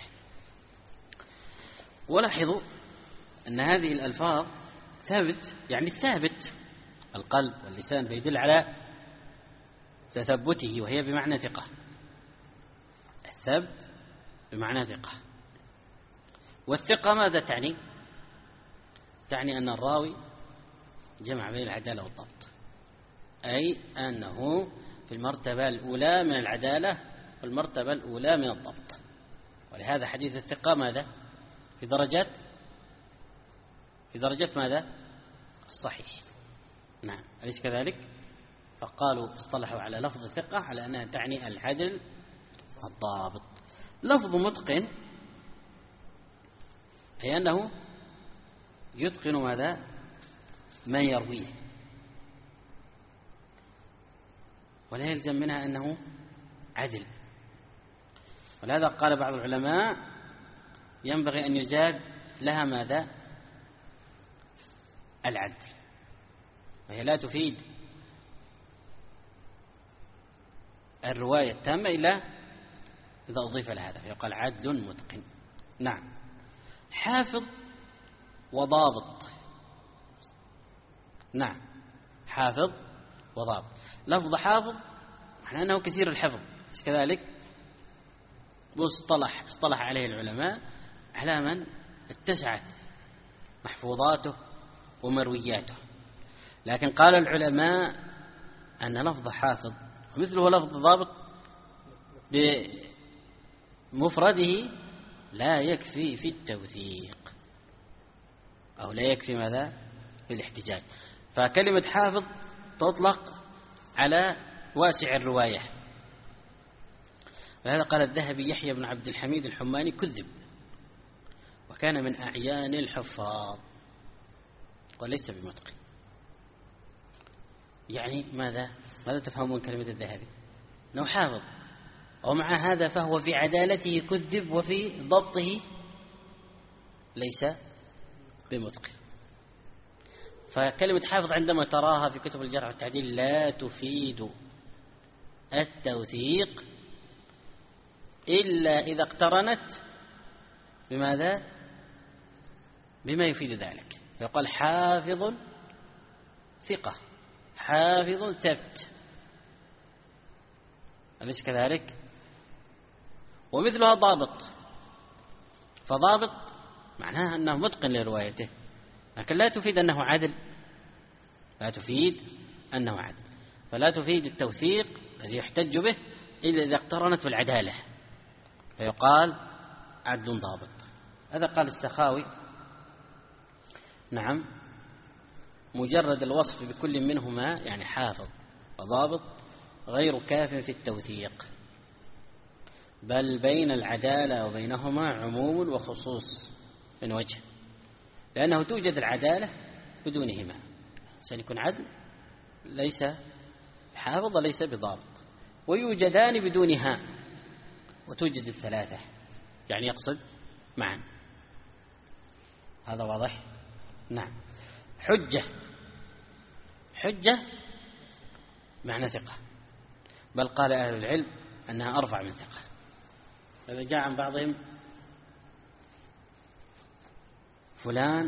ولاحظوا أن هذه الألفاظ ثابت، يعني الثابت القلب واللسان، يدل على تثبته، وهي بمعنى ثقة. الثبت بمعنى ثقة. والثقة ماذا تعني؟ تعني أن الراوي جمع بين العدالة والضبط، أي أنه في المرتبة الأولى من العدالة والمرتبة الأولى من الضبط. ولهذا حديث الثقة ماذا؟ في درجة ماذا؟ الصحيح. نعم، أليس كذلك؟ فقالوا اصطلحوا على لفظ الثقة على أنها تعني العدل الضابط. لفظ متقن أي أنه يتقن ماذا؟ ما يرويه، ولا يلزم منها أنه عدل. ولهذا قال بعض العلماء ينبغي أن يزاد لها ماذا؟ العدل، وهي لا تفيد الرواية التامة إلا إذا أضيف لهذا، فيقال عدل متقن. نعم. حافظ وضابط. نعم، حافظ وضابط. لفظ حافظ معناه أنه كثير الحفظ، مش كذلك؟ اصطلح عليه العلماء على من اتسعت محفوظاته ومروياته. لكن قال العلماء أن لفظ حافظ ومثله لفظ ضابط بمفرده لا يكفي في التوثيق، أو لا يكفي ماذا؟ في الاحتجاج. فكلمة حافظ تطلق على واسع الرواية. ولهذا قال الذهبي: يحيى بن عبد الحميد الحماني كذب، وكان من أعيان الحفاظ، وليس بمتقن. يعني ماذا تفهمون كلمة الذهبي؟ أنه حافظ، ومع هذا فهو في عدالته كذب، وفي ضبطه ليس بمتقن. فكلمة حافظ عندما تراها في كتب الجرح والتعديل لا تفيد التوثيق إلا إذا اقترنت بماذا؟ بما يفيد ذلك. يقال حافظ ثقة، حافظ ثبت، أليس كذلك؟ ومثلها ضابط، فضابط معناها أنه متقن لروايته، لكن لا تفيد أنه عدل، لا تفيد أنه عدل، فلا تفيد التوثيق الذي يحتج به إلا إذا اقترنت بالعدالة، فيقال عدل ضابط. هذا قال السخاوي: نعم، مجرد الوصف بكل منهما يعني حافظ وضابط غير كاف في التوثيق، بل بين العدالة وبينهما عموم وخصوص من وجه، لأنه توجد العدالة بدونهما، سيكون عدل ليس حافظ ليس بضابط، ويوجدان بدونها وتوجد الثلاثة، يعني يقصد معا. هذا واضح؟ نعم. حجة معنى ثقة، بل قال أهل العلم أنها أرفع من ثقة. هذا جاء عن بعضهم: فلان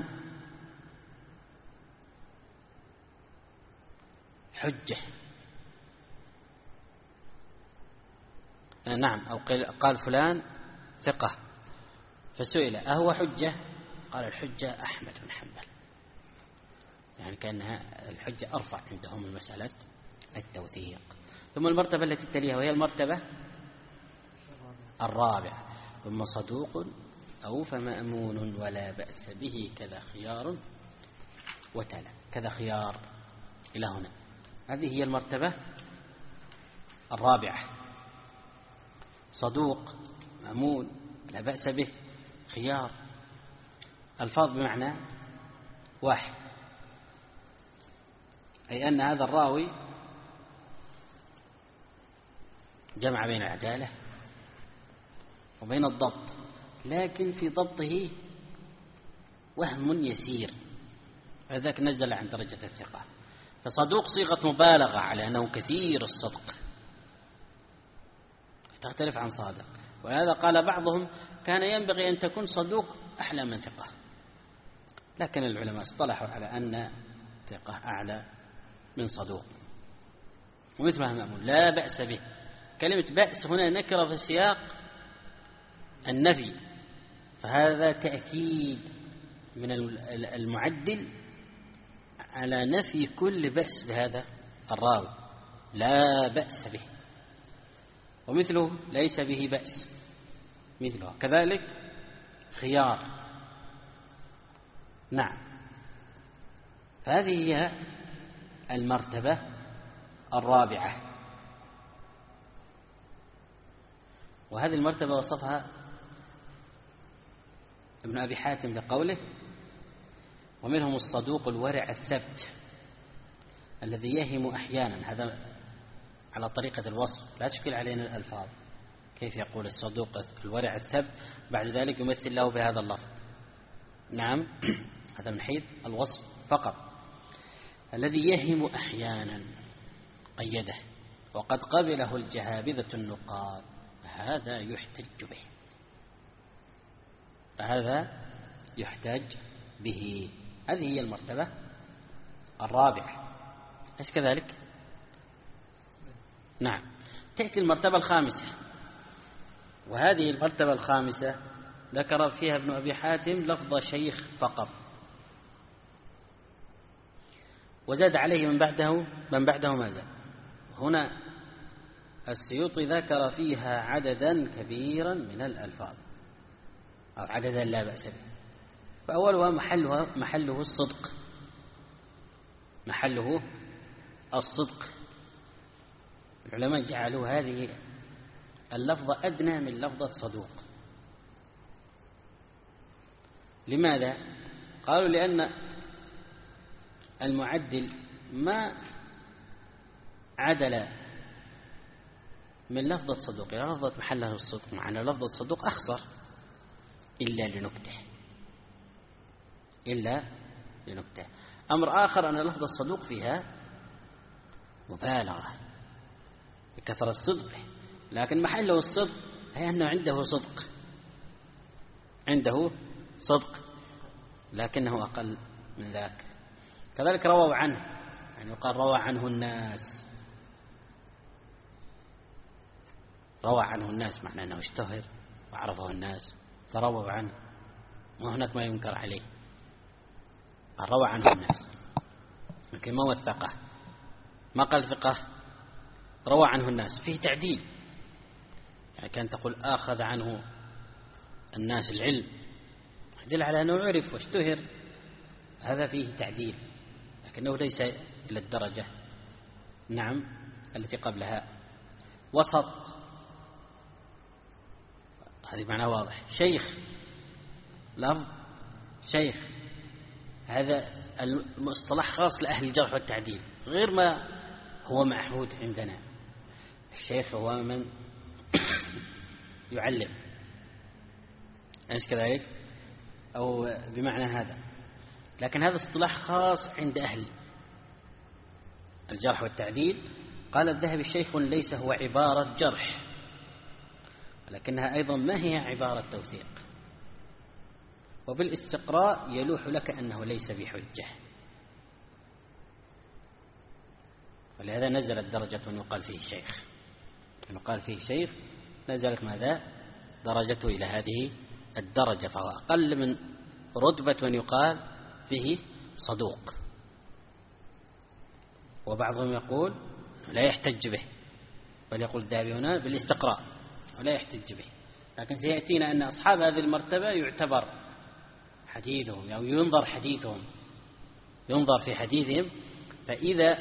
حجة. نعم، أو قال فلان ثقة، فسئل أهو حجة؟ قال الحجة أحمد بن حنبل، يعني كأنها الحجة أرفع عندهم من مسألة التوثيق. ثم المرتبة التي تليها وهي المرتبة الرابعة: ثم صدوق أو فمأمون ولا بأس به كذا خيار وتلا. كذا خيار إلى هنا، هذه هي المرتبة الرابعة: صدوق، مأمون، لا بأس به، خيار. الفاظ بمعنى واحد، أي أن هذا الراوي جمع بين العدالة وبين الضبط، لكن في ضبطه وهم يسير، هذاك نزل عن درجة الثقة. فصدوق صيغة مبالغة على أنه كثير الصدق، تختلف عن صادق. ولهذا قال بعضهم كان ينبغي أن تكون صدوق أحلى من ثقة، لكن العلماء اصطلحوا على أن ثقة أعلى من صدوق. ومثلها مأمون لا بأس به. كلمة بأس هنا نكرة في سياق النفي، فهذا تأكيد من المعدل على نفي كل بأس بهذا الراوي، لا بأس به. ومثله ليس به بأس، مثله كذلك خيار. نعم، فهذه هي المرتبة الرابعة. وهذه المرتبة وصفها ابن أبي حاتم بقوله: ومنهم الصدوق الورع الثبت الذي يهم أحيانا. هذا على طريقة الوصف، لا تشكل علينا الألفاظ، كيف يقول الصدوق الورع الثبت بعد ذلك يمثل له بهذا اللفظ. نعم، هذا من حيث الوصف فقط. الذي يهم أحيانا قيده، وقد قبله الجهابذة النقاد، هذا يحتج به، فهذا يحتج به. هذه هي المرتبة الرابعة. أليس كذلك؟ نعم. تأتي المرتبة الخامسة، وهذه المرتبة الخامسة ذكر فيها ابن أبي حاتم لفظ شيخ فقط، وزاد عليه من بعده ما زاد. هنا السيوطي ذكر فيها عددا كبيرا من الألفاظ، أو عددا لا بأس به. فأولها محله الصدق، محله الصدق. العلماء جعلوا هذه اللفظة أدنى من لفظة صدوق. لماذا؟ قالوا لأن المعدل ما عدل من لفظة صدوق إلى لفظة محله الصدق، مع أن لفظة صدوق أخسر إلا لنكته. أمر آخر أن لفظة الصدوق فيها مبالغة بكثرة الصدق، لكن محله الصدق هي أنه عنده صدق لكنه أقل من ذاك. كذلك رووا عنه، يعني يقال روى عنه الناس، معنى أنه اشتهر وعرفه الناس فرووا عنه، وهناك ما ينكر عليه. قال روى عنه الناس، لكن ما وثقه، ما قال ثقة، روى عنه الناس، فيه تعديل. يعني كان تقول آخذ عنه الناس العلم، يدل على أنه عرف واشتهر، هذا فيه تعديل، لكنه ليس إلى الدرجة نعم التي قبلها. وسط، هذه معنى واضح. شيخ، لفظ شيخ، هذا المصطلح خاص لأهل الجرح والتعديل، غير ما هو معهود عندنا. الشيخ هو من يعلم، أليس كذلك؟ أو بمعنى هذا، لكن هذا اصطلاح خاص عند أهل الجرح والتعديل. قال الذهبي: الشيخ ليس هو عبارة جرح، لكنها أيضا ما هي عبارة توثيق، وبالاستقراء يلوح لك أنه ليس بحجة. ولهذا نزلت درجة من يقال فيه شيخ، من يقال فيه شيخ نزلت ماذا؟ درجته إلى هذه الدرجة، فهو أقل من رتبة من يقال فيه صدوق. وبعضهم يقول لا يحتج به، بل يقول الذهبي هنا بالاستقراء ولا يحتج به. لكن سيأتينا أن أصحاب هذه المرتبة يعتبر حديثهم أو ينظر في حديثهم، فإذا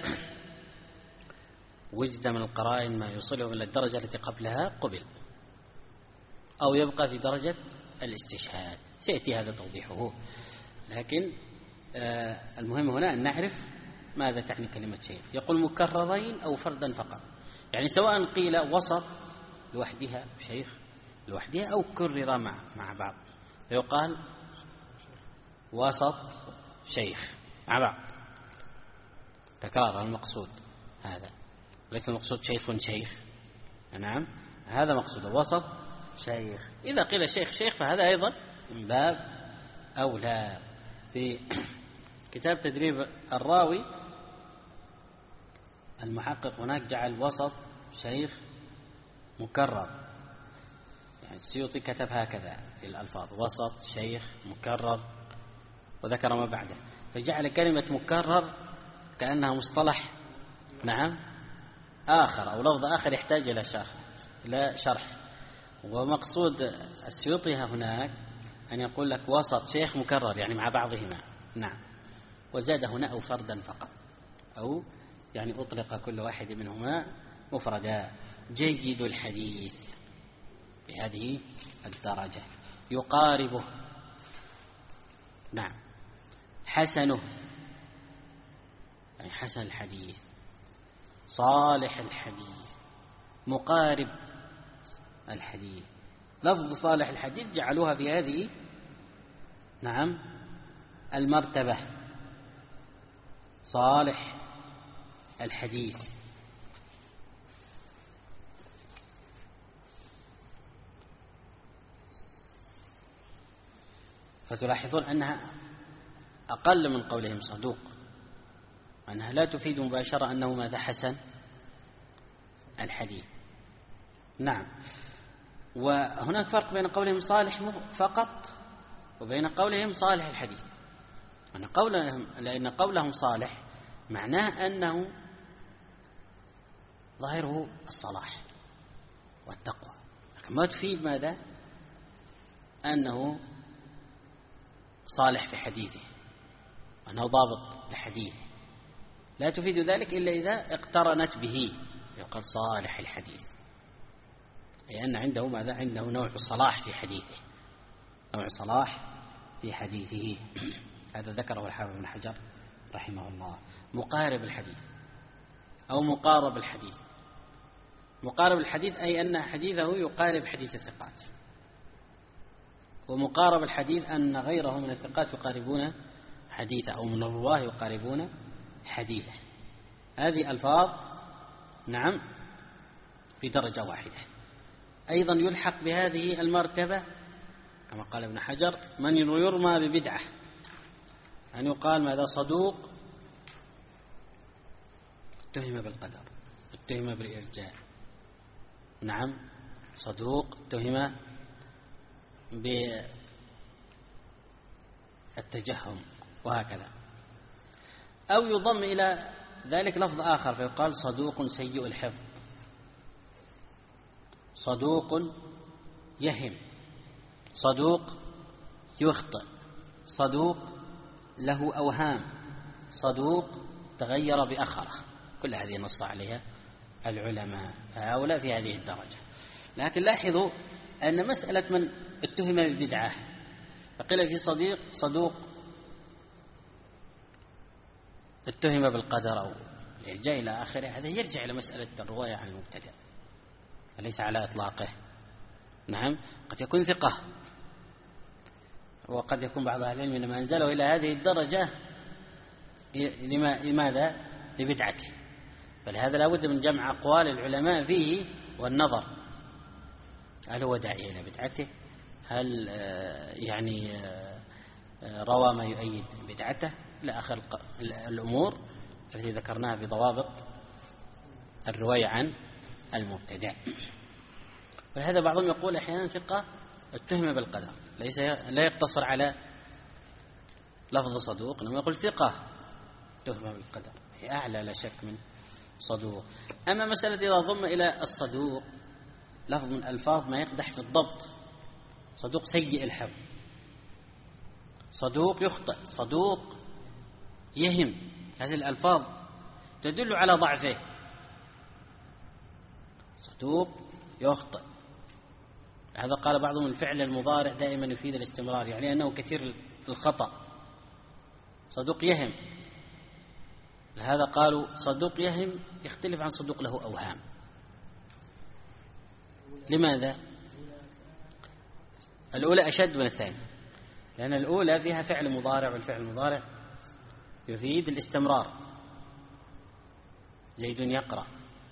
وجد من القرائن ما يوصلهم إلى الدرجة التي قبلها قبل، أو يبقى في درجة الاستشهاد. سيأتي هذا توضيحه، لكن المهم هنا أن نعرف ماذا تعني كلمة شيخ. يقول مكررين أو فردا فقط، يعني سواء قيل وسط لوحدها شيخ، لوحدها أو كرر مع بعض، فيقال وسط شيخ مع بعض، تكرار المقصود هذا، ليس المقصود شيخ شيخ، نعم هذا مقصود وسط شيخ. إذا قيل شيخ فهذا أيضا من باب أولى. في كتاب تدريب الراوي المحقق هناك جعل وسط شيخ مكرر، يعني السيوطي كتب هكذا في الألفاظ وسط شيخ مكرر وذكر ما بعده، فجعل كلمة مكرر كأنها مصطلح نعم آخر أو لفظ آخر يحتاج إلى شرح. ومقصود السيوطي هناك أن يقول لك وسط شيخ مكرر يعني مع بعضهما، نعم، وزاد هنا أو فردا فقط، أو يعني أطلق كل واحد منهما مفردا. جيد الحديث بهذه الدرجة، يقاربه، نعم، حسنه يعني حسن الحديث، صالح الحديث، مقارب الحديث. لفظ صالح الحديث جعلوها في هذه نعم المرتبة، صالح الحديث. فتلاحظون أنها أقل من قولهم صدوق، أنها لا تفيد مباشرة أنه ماذا حسن الحديث. نعم. وهناك فرق بين قولهم صالح فقط وبين قولهم صالح الحديث، لأن قولهم صالح معناه أنه ظاهره الصلاح والتقوى، لكن ما تفيد ماذا أنه صالح في حديثه وأنه ضابط لحديثه، لا تفيد ذلك إلا إذا اقترنت به، يقال صالح الحديث، لأن عنده ماذا؟ عنده نوع صلاح في حديثه، نوع صلاح في حديثه. هذا ذكره الحافظ بن حجر رحمه الله. مقارب الحديث أو مقارب الحديث، مقارب الحديث أي أن حديثه يقارب حديث الثقات، ومقارب الحديث أن غيره من الثقات يقاربون حديثه أو من الرواه يقاربون حديثه. هذه ألفاظ نعم في درجة واحدة. أيضا يلحق بهذه المرتبة كما قال ابن حجر من يرمى ببدعة، أن يقال ماذا؟ صدوق اتهم بالقدر، اتهم بالإرجاء، نعم، صدوق اتهم بالتجهم، وهكذا. أو يضم إلى ذلك لفظ آخر فيقال صدوق سيء الحفظ، صدوق يهم، صدوق يخطئ، صدوق له أوهام، صدوق تغير بأخره. كل هذه نص عليها العلماء، فهؤلاء في هذه الدرجة. لكن لاحظوا أن مسألة من اتهم بالبدعة فقيل في صدوق اتهم بالقدر أو الإرجاء إلى آخره، هذا يرجع إلى مسألة الرواية عن المبتدع وليس على إطلاقه. نعم، قد يكون ثقة وقد يكون بعض أهل العلم لما أنزله إلى هذه الدرجة لماذا؟ لبدعته. فلهذا لا بد من جمع أقوال العلماء فيه والنظر، هل هو داعي إلى بدعته؟ هل يعني روى ما يؤيد بدعته؟ إلى آخر الأمور التي ذكرناها في ضوابط الرواية عن المبتدع. ولهذا بعضهم يقول أحيانا ثقة اتهم بالقدر، لا يقتصر على لفظ صدوق، إنما يقول ثقة اتهم بالقدر، هي أعلى لا شك من صدوق. أما مسألة إذا ضم إلى الصدوق لفظ من ألفاظ ما يقدح في الضبط، صدوق سيء الحفظ، صدوق يخطئ، صدوق يهم، هذه الألفاظ تدل على ضعفه. صدوق يخطئ، هذا قال بعضهم الفعل المضارع دائما يفيد الاستمرار، يعني أنه كثير الخطأ. صدوق يهم، لهذا قالوا صدوق يهم يختلف عن صدوق له أوهام. لماذا؟ الأولى أشد من الثانية، لأن الأولى فيها فعل مضارع، والفعل المضارع يفيد الاستمرار. زيد يقرأ،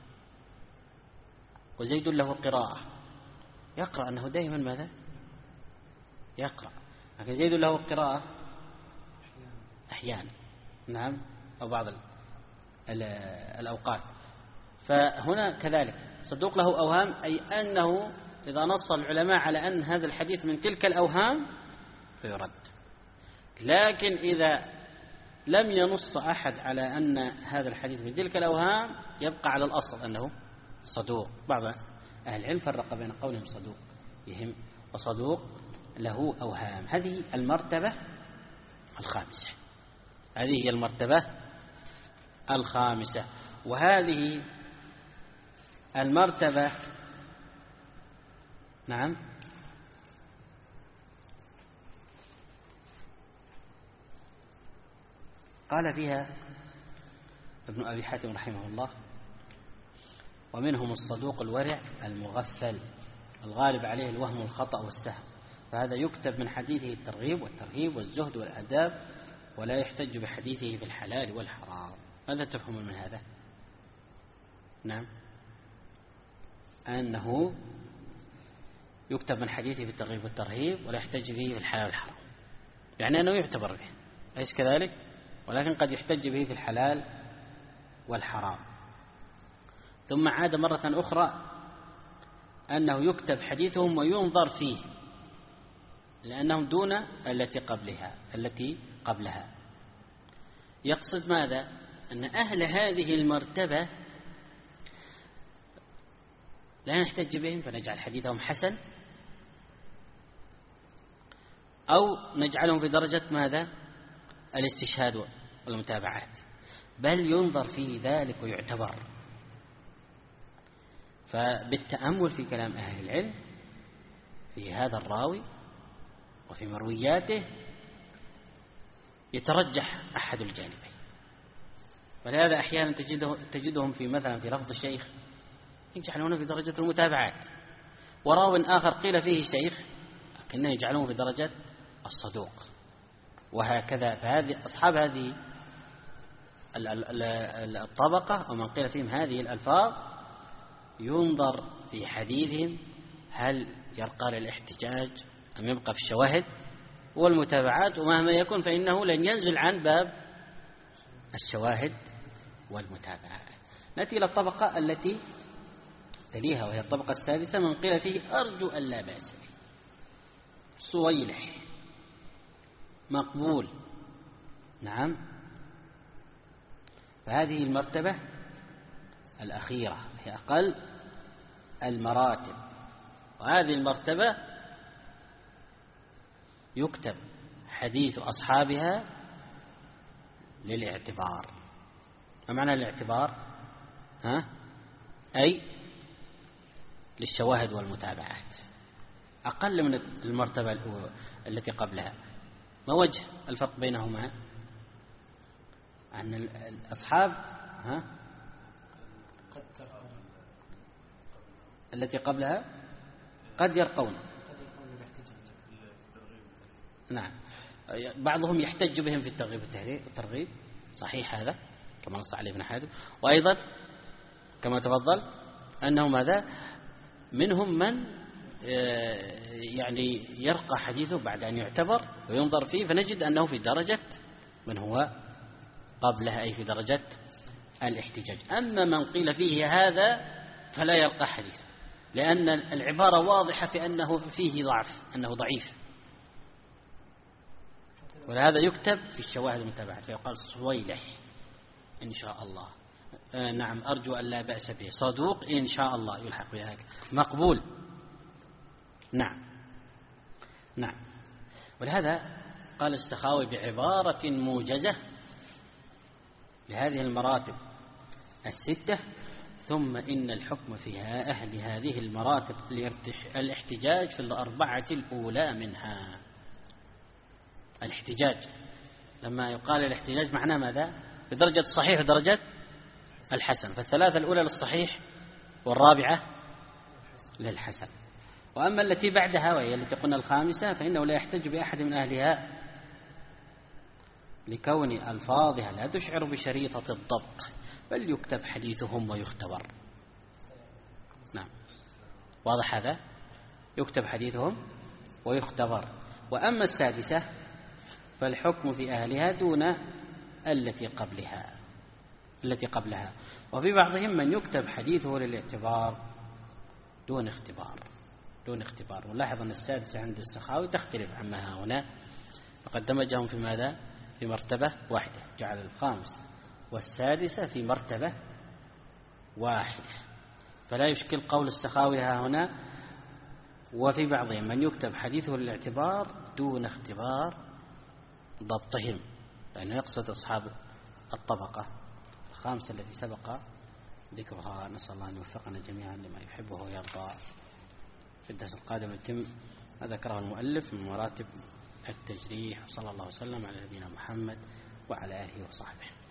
وزيد له قراءة. يقرأ أنه دائما ماذا؟ يقرأ، لكن زيد له قراءة أحيانا، نعم، أو بعض الأوقات. فهنا كذلك صدوق له أوهام، أي أنه إذا نص العلماء على أن هذا الحديث من تلك الأوهام فيرد. لكن إذا لم ينص أحد على أن هذا الحديث من تلك الأوهام يبقى على الأصل أنه صدوق. بعض أهل العلم فرق بين قولهم صدوق يهم وصدوق له أوهام. هذه المرتبة الخامسة، هذه هي المرتبة الخامسة. وهذه المرتبة نعم قال فيها ابن أبي حاتم رحمه الله: ومنهم الصدوق الورع المغفل الغالب عليه الوهم والخطأ والسهو، فهذا يكتب من حديثه الترغيب والترهيب والزهد والآداب، ولا يحتج بحديثه في الحلال والحرام. ماذا تفهمون من هذا؟ نعم، أنه يكتب من حديثه في الترغيب والترهيب ولا يحتج فيه في الحلال والحرام، يعني أنه يعتبر به، أليس كذلك؟ ولكن قد يحتج به في الحلال والحرام. ثم عاد مرة أخرى أنه يكتب حديثهم وينظر فيه، لأنهم دون التي قبلها. يقصد ماذا؟ أن أهل هذه المرتبة لا نحتج بهم فنجعل حديثهم حسن، أو نجعلهم في درجة ماذا؟ الاستشهاد والمتابعات، بل ينظر في ذلك ويعتبر. فبالتأمل في كلام أهل العلم في هذا الراوي وفي مروياته يترجح أحد الجانبين. ولهذا أحيانا تجدهم في مثلا في لفظ الشيخ يجعلونه في درجة المتابعات، وراو آخر قيل فيه شيخ لكنه يجعلونه في درجة الصدوق، وهكذا. فهذه أصحاب هذه الطبقة ومن قيل فيهم هذه الألفاظ ينظر في حديثهم هل يرقى للاحتجاج أم يبقى في الشواهد والمتابعات، ومهما يكون فإنه لن ينزل عن باب الشواهد والمتابعات. نأتي إلى الطبقة التي تليها وهي الطبقة السادسة، من قيل فيه أرجو أن لا بأس به، صويلح، مقبول. نعم، فهذه المرتبة الأخيرة هي أقل المراتب، وهذه المرتبة يكتب حديث أصحابها للاعتبار. ما معنى الاعتبار؟ أي للشواهد والمتابعات، أقل من المرتبة التي قبلها. ما وجه الفرق بينهما؟ أن الأصحاب التي قبلها قد يرقون، نعم، بعضهم يحتج بهم في الترغيب والترغيب، صحيح هذا كما نص عليه ابن حاتم. وأيضا كما تفضل أنه ماذا؟ منهم من يعني يرقى حديثه بعد أن يعتبر وينظر فيه، فنجد أنه في درجة من هو قبلها، أي في درجة الاحتجاج. أما من قيل فيه هذا فلا يرقى حديثه، لأن العبارة واضحة في أنه فيه ضعف، أنه ضعيف، ولهذا يكتب في الشواهد المتابعة فيقال صويلح إن شاء الله، نعم، أرجو أن لا بأس به، صدوق إن شاء الله يلحق بها، مقبول. نعم. ولهذا قال السخاوي بعبارة موجزة لهذه المراتب الستة: ثم إن الحكم في أهل هذه المراتب الاحتجاج في الأربعة الأولى منها. الاحتجاج لما يقال الاحتجاج معناه ماذا؟ في درجة الصحيح ودرجة الحسن، فالثلاثة الأولى للصحيح والرابعة للحسن. وأما التي بعدها وهي التي قلنا الخامسة فإنه لا يحتج بأحد من أهلها لكون ألفاظها لا تشعر بشريطة الضبط، بل يكتب حديثهم ويختبر. نعم، واضح هذا؟ يكتب حديثهم ويختبر. وأما السادسة فالحكم في أهلها دون التي قبلها، وفي بعضهم من يكتب حديثه للاعتبار دون اختبار. ولاحظ أن السادسة عند السخاوي تختلف عما هنا، فقد دمجهم في ماذا؟ في مرتبة واحدة، جعل الخامسة والسادسة في مرتبة واحدة، فلا يشكل قول السخاوي هنا. وفي بعضهم من يكتب حديثه للاعتبار دون اختبار ضبطهم، لأنه يقصد أصحاب الطبقة الخامسة التي سبق ذكرها. نسأل الله أن يوفقنا جميعا لما يحبه ويرضى. في الدرس القادم يتم ما ذكره المؤلف من مراتب التجريح. وصلى الله وسلم على نبينا محمد وعلى آله وصحبه.